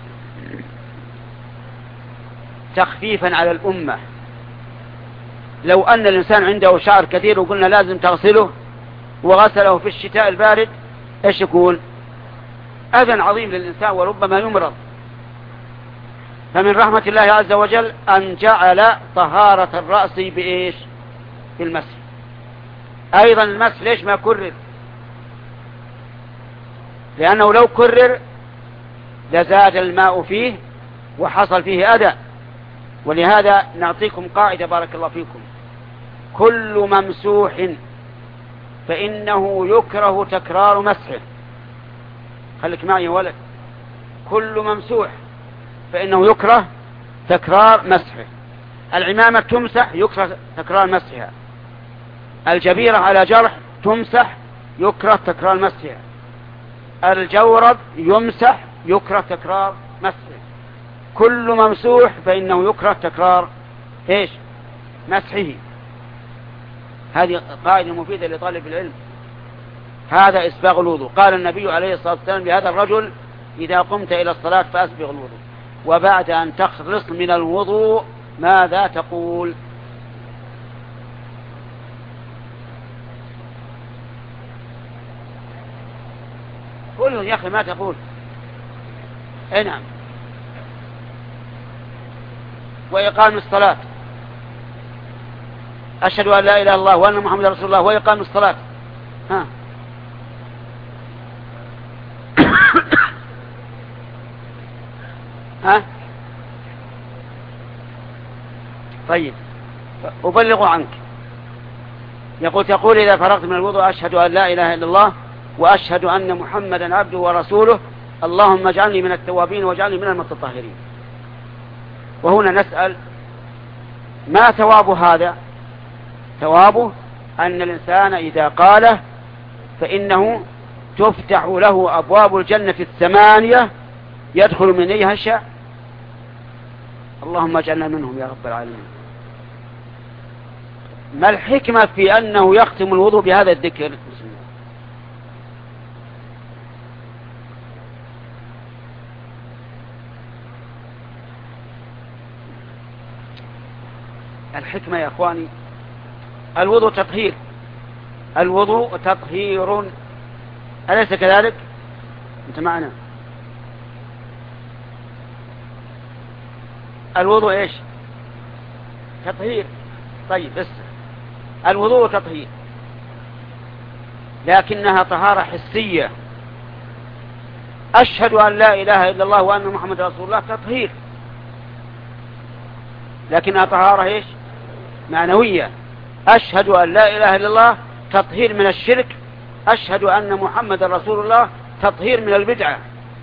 تخفيفا على الأمة. لو أن الإنسان عنده شعر كثير وقلنا لازم تغسله وغسله في الشتاء البارد، ايش يكون؟ أذى عظيم للإنسان وربما يمرض. فمن رحمة الله عز وجل أن جعل طهارة الرأس بإيش؟ بالمسح. أيضا المسح ليش ما كرر؟ لأنه لو كرر لزاد الماء فيه وحصل فيه أذى. ولهذا نعطيكم قاعدة بارك الله فيكم: كل ممسوح فإنه يكره تكرار مسحه. خليك معي يا ولد. كل ممسوح فإنه يكره تكرار مسحه. العمامة تمسح يكره تكرار مسحها. الجبيرة على جرح تمسح يكره تكرار مسحها. الجورب يمسح يكره تكرار مسحه. كل ممسوح فإنه يكره تكرار ايش؟ مسحه. هذه قاعدة مفيدة لطالب العلم. هذا إسباغ الوضوء. قال النبي عليه الصلاة والسلام لهذا الرجل: إذا قمت إلى الصلاة فأسبغ الوضوء، وبعد أن تخلص من الوضوء ماذا تقول؟ قل يا أخي ما تقول. نعم. وإقام الصلاة، أشهد أن لا إله إلا الله وأن محمد رسول الله، وإقام الصلاة. ها ها طيب، أبلغ عنك. تقول إذا فرغت من الوضوء: أشهد أن لا إله إلا الله وأشهد أن محمدا عبده ورسوله، اللهم اجعلني من التوابين واجعلني من المتطهرين. وهنا نسأل: ما ثواب هذا؟ ثوابه أن الإنسان إذا قاله فإنه تفتح له أبواب الجنة 8 يدخل من أيها شاء. اللهم اجعلنا منهم يا رب العالمين. ما الحكمة في أنه يختم الوضوء بهذا الذكر؟ الحكمة يا أخواني: الوضوء تطهير. الوضوء تطهير، أليس كذلك؟ أنت معنا؟ الوضوء إيش؟ تطهير. طيب بس الوضوء تطهير، لكنها طهارة حسية. أشهد أن لا إله إلا الله وأن محمد رسول الله تطهير، لكنها طهارة إيش؟ معنوية. أشهد أن لا إله إلا الله تطهير من الشرك، أشهد أن محمد رسول الله تطهير من البدعة،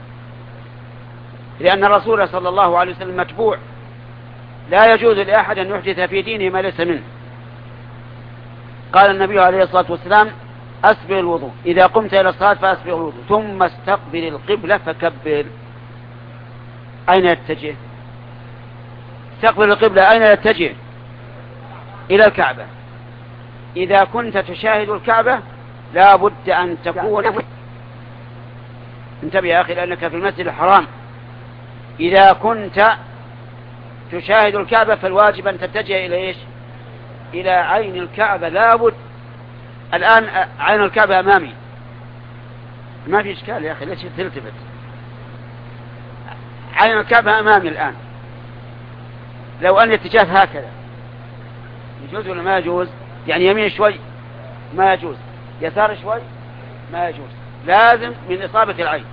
لأن الرسول صلى الله عليه وسلم متبوع، لا يجوز لأحد أن يحدث في دينه ما ليس منه. قال النبي عليه الصلاة والسلام: أسبغ الوضوء، إذا قمت إلى الصلاة فأسبغ الوضوء، ثم استقبل القبلة فكبر. أين يتجه؟ استقبل القبلة أين يتجه؟ إلى الكعبة. إذا كنت تشاهد الكعبة لا بد أن تكون، انتبه يا أخي لأنك في المسجد الحرام، إذا كنت تشاهد الكعبة فالواجب أن تتجه إلى إيش؟ إلى عين الكعبة. لا بد. الآن عين الكعبة أمامي، ما في إشكال يا أخي، ليش تلتفت؟ عين الكعبة أمامي الآن. لو أن الاتجاه هكذا يجوز ولا ما يجوز؟ يعني يمين شوي ما يجوز، يسار شوي ما يجوز، لازم من إصابة العين.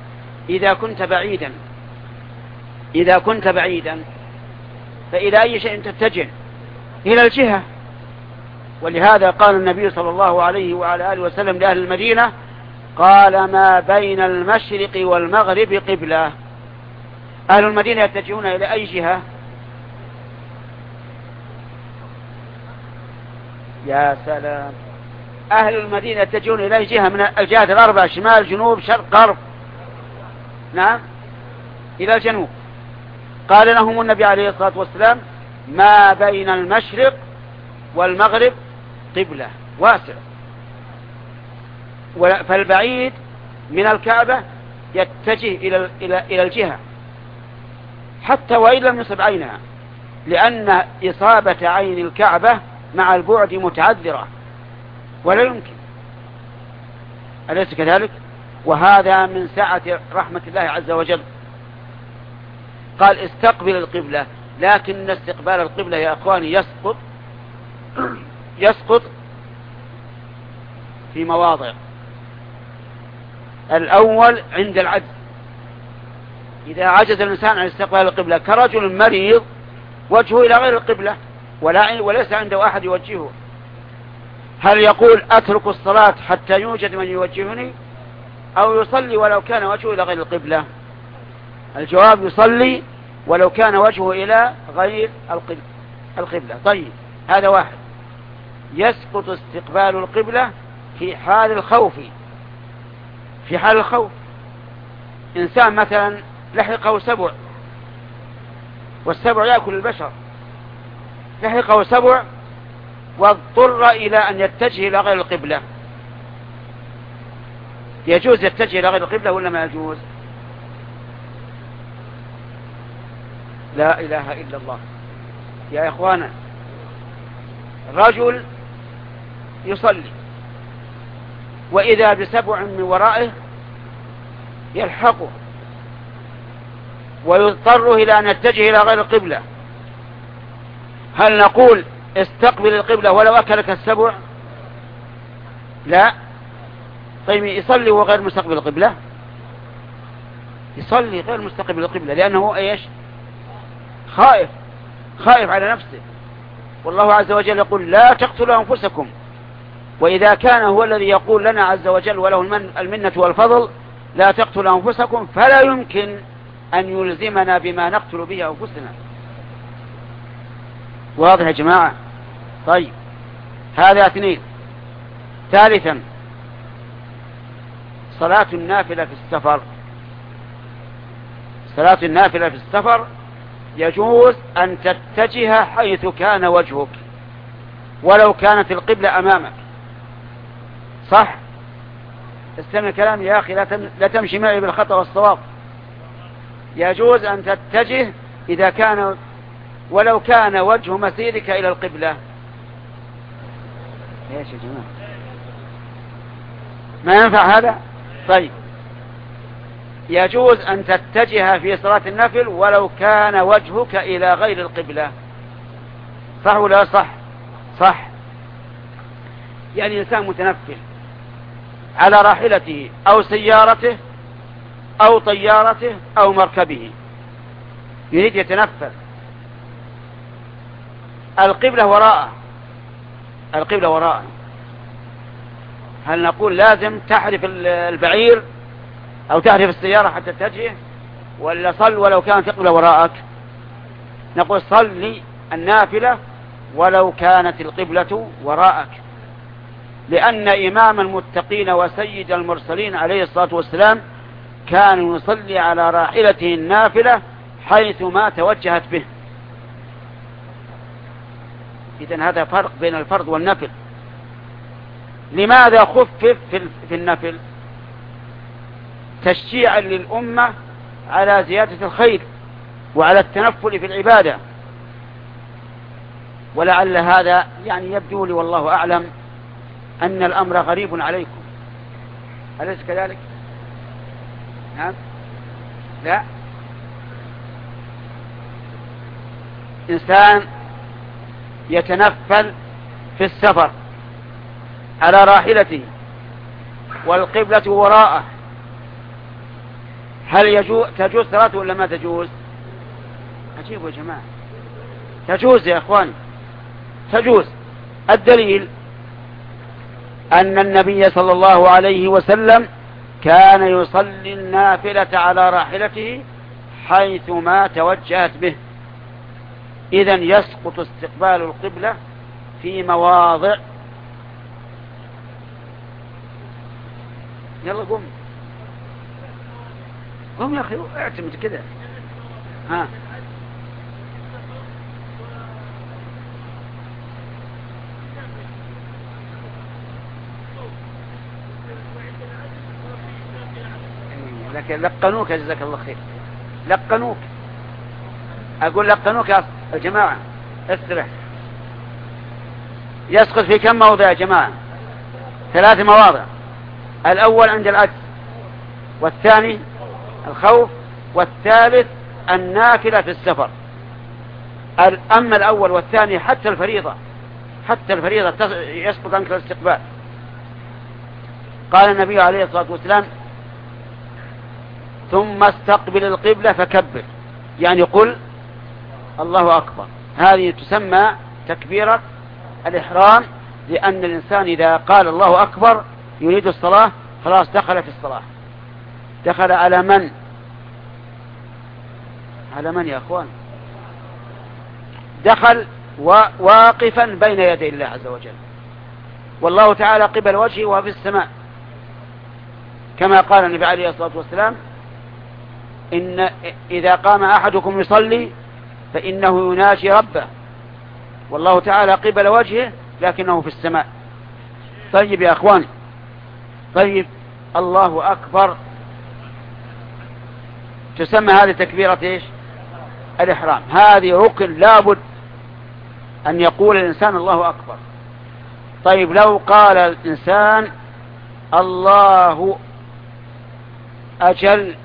إذا كنت بعيدا فإلى أي شيء تتجه؟ إلى الجهة. ولهذا قال النبي صلى الله عليه وعلى آله وسلم لأهل المدينة: قال ما بين المشرق والمغرب قبلة. أهل المدينة يتجهون إلى أي جهة؟ يا سلام، أهل المدينة يتجهون إلى أي جهة من الجهات الأربعة؟ شمال، جنوب، شرق، غرب؟ نعم، إلى الجنوب. قال لهم النبي عليه الصلاة والسلام ما بين المشرق والمغرب قبلة، واسع. فالبعيد من الكعبة يتجه إلى الجهة حتى وإن لم يصب عينها، لأن إصابة عين الكعبة مع البعد متعذرة ولا يمكن، أليس كذلك؟ وهذا من سعة رحمة الله عز وجل. قال استقبل القبلة، لكن استقبال القبلة يا أخواني يسقط في مواضع. الأول عند العجز، إذا عجز الإنسان عن استقبال القبلة، كرجل مريض وجهه إلى غير القبلة وليس عنده أحد يوجهه، هل يقول أترك الصلاة حتى يوجد من يوجهني، أو يصلي ولو كان وجهه إلى غير القبلة؟ الجواب يصلي ولو كان وجهه إلى غير القبلة. طيب، هذا واحد. يسقط استقبال القبلة في حال الخوف. في حال الخوف، إنسان مثلا لحقه سبع، والسبع يأكل البشر، لحقه سبع واضطر إلى أن يتجه إلى غير القبلة، يجوز يتجه إلى غير القبلة ولا ما يجوز؟ لا إله إلا الله يا إخوانا. رجل يصلي وإذا بسبع من ورائه يلحقه ويضطر إلى أن يتجه إلى غير القبلة، هل نقول استقبل القبلة ولو أكلك السبع؟ لا. طيب، يصلي وهو غير مستقبل القبلة؟ يصلي غير مستقبل القبلة لأنه إيش؟ خائف على نفسه. والله عز وجل يقول لا تقتلوا أنفسكم، وإذا كان هو الذي يقول لنا عز وجل وله المنة والفضل لا تقتلوا أنفسكم، فلا يمكن أن يلزمنا بما نقتل به أنفسنا. واضح يا جماعة؟ طيب، هذا اثنين. ثالثا، صلاة النافلة في السفر. صلاة النافلة في السفر يجوز أن تتجه حيث كان وجهك ولو كانت القبلة أمامك. صح؟ استمع كلامي يا أخي، لا تمشي معي بالخطأ والصواب. يجوز أن تتجه إذا كان ولو كان وجه مسيرك إلى القبلة. ايش يا جماعة؟ ما ينفع هذا؟ طيب، يجوز أن تتجه في صلاة النفل ولو كان وجهك إلى غير القبلة. صح ولا صح؟ صح. يعني إنسان متنفل على راحلته أو سيارته أو طيارته أو مركبه، يريد يتنفل، القبلة وراءه، هل نقول لازم تحرف البعير أو تحرف السيارة حتى تتجه، ولا صل ولو كانت القبلة وراءك؟ نقول صلي النافلة ولو كانت القبلة وراءك، لأن إمام المتقين وسيد المرسلين عليه الصلاة والسلام كان يصلي على راحلته النافلة حيث ما توجهت به. إذن هذا فرق بين الفرض والنفل. لماذا خفف في النفل؟ تشجيعا للأمة على زيادة الخير وعلى التنفل في العبادة. ولعل هذا يعني يبدو لي والله أعلم أن الأمر غريب عليكم، أليس كذلك؟ نعم؟ لا. إنسان يتنفل في السفر على راحلته والقبلة وراءه، هل تجوز صلاته ولا ما تجوز؟ عجيب يا جماعة، تجوز يا أخواني، تجوز. الدليل أن النبي صلى الله عليه وسلم كان يصلي النافلة على راحلته حيثما توجهت به. إذن يسقط استقبال القبلة في مواضع. يلا قم قم يا أخي، اعتمد كده. ها لكن لقنوك جزاك الله خير، لقنوك، أقول لقنوك يا جماعة. استرح. يسقط في كم موضع يا جماعة؟ 3 مواضع. الأول عند العجز، والثاني الخوف، والثالث النافلة في السفر. أما الأول والثاني حتى الفريضة يسقط عنك الاستقبال. قال النبي عليه الصلاة والسلام: ثم استقبل القبلة فكبر، يعني قل الله أكبر. هذه تسمى تكبيرة الإحرام، لأن الإنسان إذا قال الله أكبر يريد الصلاة خلاص دخل في الصلاة. دخل على من؟ على من يا أخوان؟ دخل واقفا بين يدي الله عز وجل، والله تعالى قبل وجهه وهو في السماء، كما قال النبي عليه الصلاة والسلام: إن إذا قام أحدكم يصلي فإنه يناجي ربه، والله تعالى قبل وجهه لكنه في السماء. طيب يا أخوان، طيب الله أكبر تسمى هذه تكبيرة إيش؟ الإحرام. هذه ركن لابد أن يقول الإنسان الله أكبر. طيب لو قال الإنسان الله أجل،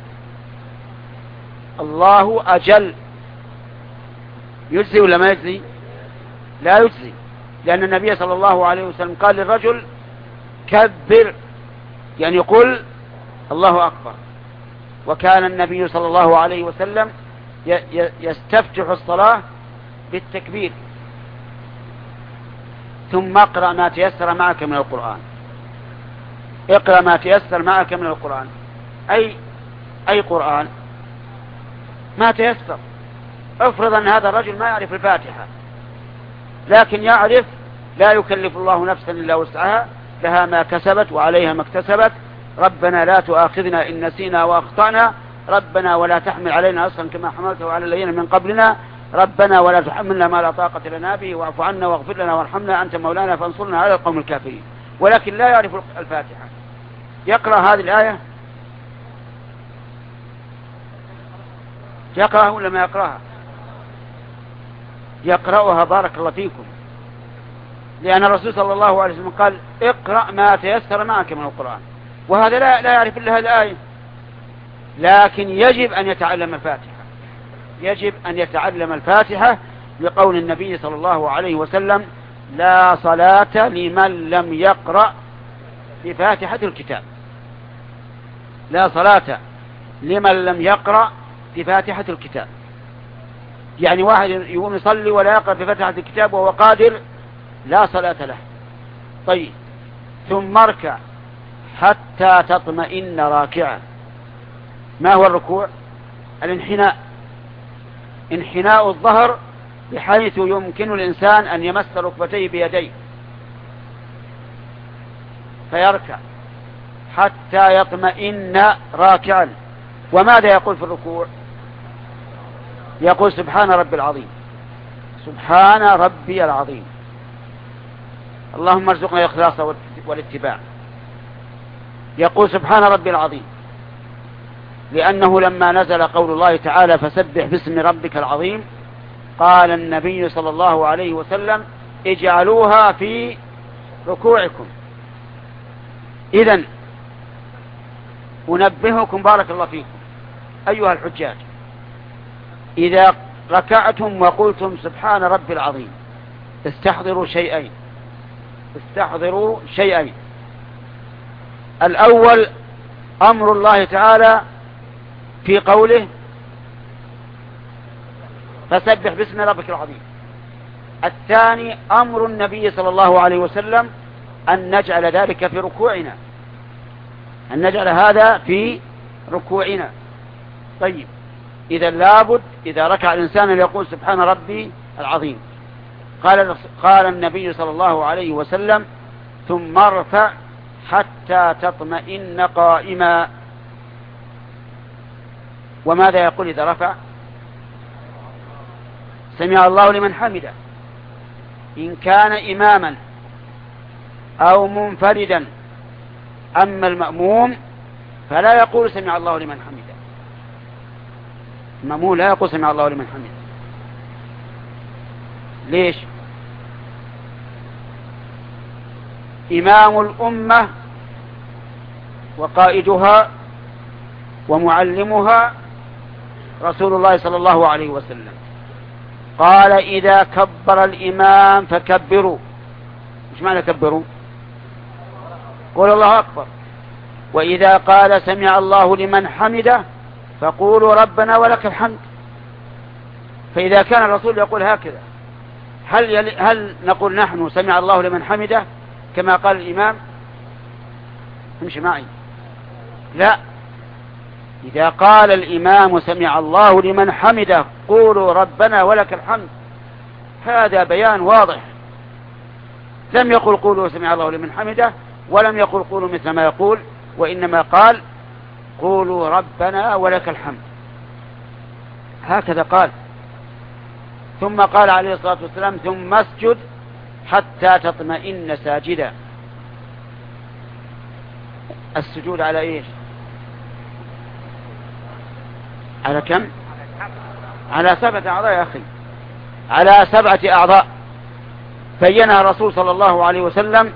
الله أجل، يجزي ولا ما يجزي؟ لا يجزي، لأن النبي صلى الله عليه وسلم قال للرجل: كبر، يعني يقول الله أكبر. وكان النبي صلى الله عليه وسلم يستفتح الصلاة بالتكبير: ثم اقرأ ما تيسر معك من القرآن. اقرأ ما تيسر معك من القرآن، أي قرآن ما تيسر. افرض أن هذا الرجل ما يعرف الفاتحة، لكن يعرف: لا يكلف الله نفسا إلا وسعها، لها ما كسبت وعليها ما اكتسبت، ربنا لا تؤاخذنا إن نسينا وأخطأنا، ربنا ولا تحمل علينا أصلا كما حملته على الذين من قبلنا، ربنا ولا تحملنا ما لا طاقة لنا به، واعف عنا واغفر لنا وارحمنا أنت مولانا فانصرنا على القوم الكافرين. ولكن لا يعرف الفاتحة، يقرأ هذه الآية، يقرأها ولا ما يقرأها؟ يقرأها. بارك الله فيكم. لأن الرسول صلى الله عليه وسلم قال: اقرأ ما تيسر معك من القرآن. وهذا لا يعرف إلا هذه الآية، لكن يجب أن يتعلم الفاتحة، يجب أن يتعلم الفاتحة، لقول النبي صلى الله عليه وسلم: لا صلاة لمن لم يقرأ بفاتحة الكتاب. لا صلاة لمن لم يقرأ بفاتحة الكتاب، يعني واحد يقوم يصلي ولا يقرأ بفاتحة الكتاب وهو قادر، لا صلاة له. طيب، ثم اركع حتى تطمئن راكعا. ما هو الركوع؟ الانحناء، انحناء الظهر بحيث يمكن الإنسان أن يمس ركبتيه بيديه، فيركع حتى يطمئن راكعا. وماذا يقول في الركوع؟ يقول: سبحان ربي العظيم، سبحان ربي العظيم، اللهم ارزقنا الإخلاص والاتباع. يقول: سبحان ربي العظيم، لأنه لما نزل قول الله تعالى: فسبح باسم ربك العظيم، قال النبي صلى الله عليه وسلم: اجعلوها في ركوعكم. إذن أنبهكم بارك الله فيكم أيها الحجاج، إذا ركعتم وقلتم سبحان ربي العظيم استحضروا شيئين. الأول أمر الله تعالى في قوله: فسبح باسم ربك العظيم. الثاني أمر النبي صلى الله عليه وسلم أن نجعل ذلك في ركوعنا، أن نجعل هذا في ركوعنا. طيب، إذا لابد إذا ركع الإنسان أن يقول سبحان ربي العظيم. قال النبي صلى الله عليه وسلم ثم ارفع حتى تطمئن قائما. وماذا يقول إذا رفع؟ سمع الله لمن حمده. إن كان إماما أو منفردا. أما المأموم فلا يقول سمع الله لمن حمده. المأموم لا يقول سمع الله لمن حمده. ليش؟ إمام الأمة وقائدها ومعلمها رسول الله صلى الله عليه وسلم قال إذا كبر الإمام فكبروا. مش معنى كبروا؟ قول الله أكبر. وإذا قال سمع الله لمن حمده فقولوا ربنا ولك الحمد. فإذا كان الرسول يقول هكذا هل نقول نحن سمع الله لمن حمده كما قال الإمام؟ امشي معي. لا، إذا قال الإمام سمع الله لمن حمده قولوا ربنا ولك الحمد، هذا بيان واضح. لم يقل قولوا سمع الله لمن حمده ولم يقل قولوا مثل ما يقول، وإنما قال قولوا ربنا ولك الحمد، هكذا قال. ثم قال عليه الصلاة والسلام ثم اسجد حتى تطمئن ساجدا. السجود على ايش؟ على كم؟ على 7 أعضاء يا أخي، على 7 أعضاء بينها الرسول صلى الله عليه وسلم.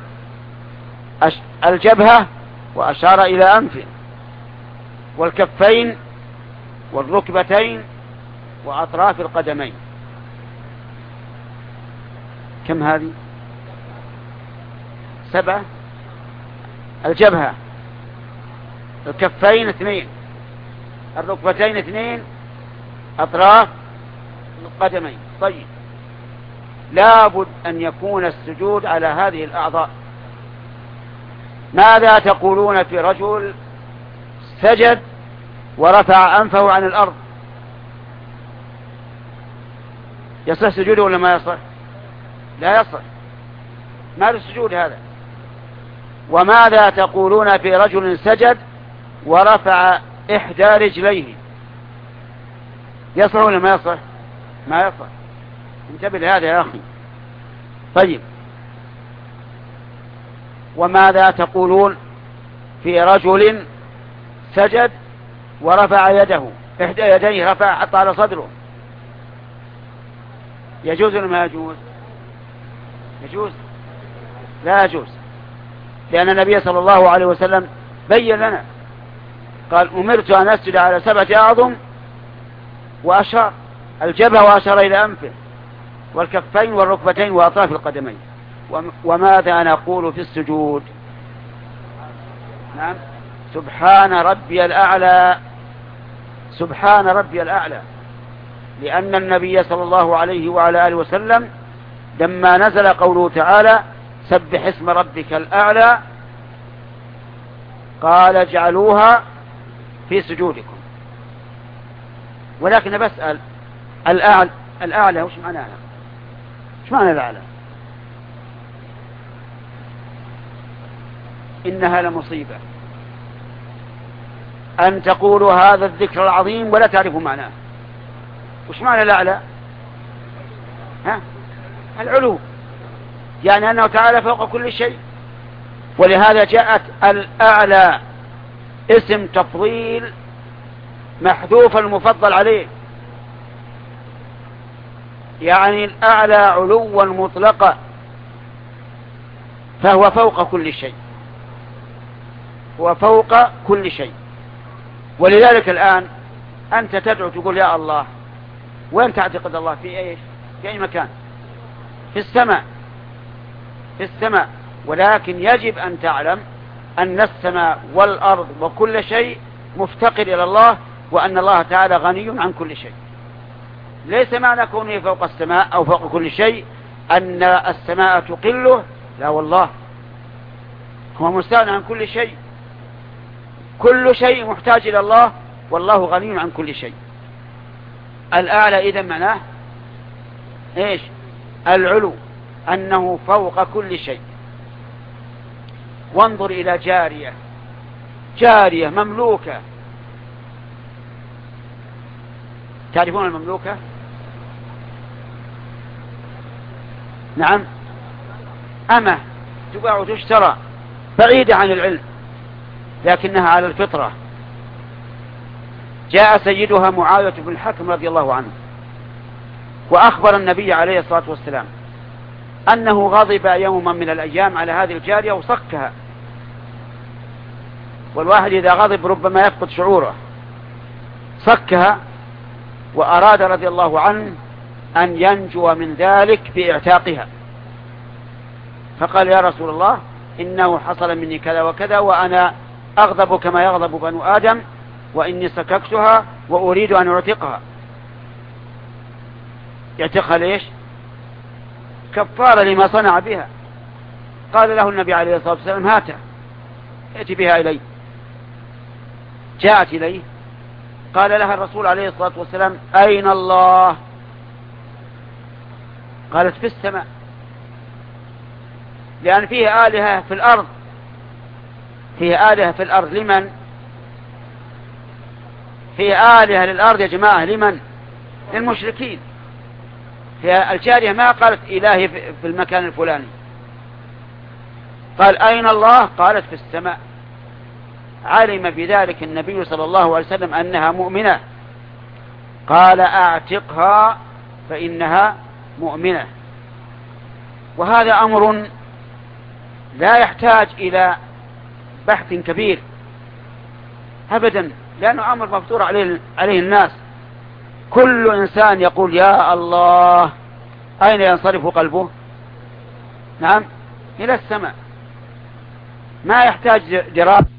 الجبهة وأشار إلى أنفه، والكفين والركبتين وأطراف القدمين. كم هذه؟ 7. الجبهة، الكفين 2، الركبتين 2، أطراف القدمين. طيب، لابد أن يكون السجود على هذه الأعضاء. ماذا تقولون في رجل سجد ورفع أنفه عن الأرض؟ يصح سجوده ولا ما يصح؟ لا يصح، ما السجود هذا. وماذا تقولون في رجل سجد ورفع إحدى رجليه؟ يصح ولا ما يصح؟ ما يصح. انتبه لهذا يا أخي. طيب، وماذا تقولون في رجل سجد ورفع يده، إحدى يديه رفع حتى على صدره؟ يجوز ولا ما يجوز؟ يجوز؟ لا يجوز، لأن النبي صلى الله عليه وسلم بين لنا، قال أمرت أن أسجد على 7 أعظم، وأشار الجبهة وأشار إلى أنفه والكفين والركبتين وأطراف القدمين. وماذا نقول في السجود؟ نعم، سبحان ربي الأعلى، سبحان ربي الأعلى، لأن النبي صلى الله عليه وعلى آله وسلم لما نزل قوله تعالى سبح اسم ربك الأعلى قال اجعلوها في سجودكم. ولكن بسأل، الأعلى وش معناها؟ وش معنى الأعلى؟ إنها لمصيبة أن تقولوا هذا الذكر العظيم ولا تعرفوا معناه. وش معنى الأعلى؟ العلو، يعني أنه تعالى فوق كل شيء. ولهذا جاءت الأعلى اسم تفضيل محذوف المفضل عليه، يعني الأعلى علوا مطلقا، فهو فوق كل شيء، هو فوق كل شيء. ولذلك الآن أنت تدعو تقول يا الله، وين تعتقد الله؟ في ايش؟ في أي مكان؟ في السماء، في السماء. ولكن يجب أن تعلم أن السماء والأرض وكل شيء مفتقر إلى الله، وأن الله تعالى غني عن كل شيء. ليس معنى كونه فوق السماء أو فوق كل شيء أن السماء تقله، لا والله، هو مستغني عن كل شيء. كل شيء محتاج إلى الله، والله غني عن كل شيء. الأعلى إذا معناه إيش؟ العلو، أنه فوق كل شيء. وانظر إلى جارية مملوكة. تعرفون المملوكة؟ نعم، أمة تباع وتشترى، بعيدة عن العلم لكنها على الفطرة. جاء سيدها معاوية بن الحكم رضي الله عنه وأخبر النبي عليه الصلاة والسلام أنه غضب يوما من الأيام على هذه الجارية وصكها. والواحد إذا غضب ربما يفقد شعوره. صكها، وأراد رضي الله عنه أن ينجو من ذلك باعتاقها، فقال يا رسول الله إنه حصل مني كذا وكذا، وأنا أغضب كما يغضب بنو آدم، وإني سككتها وأريد أن أعتقها. يعتقها ليش؟ كفارة لما صنع بها. قال له النبي عليه الصلاة والسلام هاته، ائتي بها إلي. جاءت إليه، قال لها الرسول عليه الصلاة والسلام أين الله؟ قالت في السماء، لأن فيه آلهة في الأرض. فيه آلهة في الأرض لمن؟ فيه آلهة للأرض يا جماعة لمن؟ للمشركين. هي الجارية ما قالت إلهي في المكان الفلاني، قال أين الله؟ قالت في السماء. علم بذلك النبي صلى الله عليه وسلم أنها مؤمنة، قال أعتقها فإنها مؤمنة. وهذا أمر لا يحتاج إلى بحث كبير أبدا، لأنه أمر مفتور عليه الناس. كل إنسان يقول يا الله، أين ينصرف قلبه؟ نعم، إلى السماء. ما يحتاج دراسة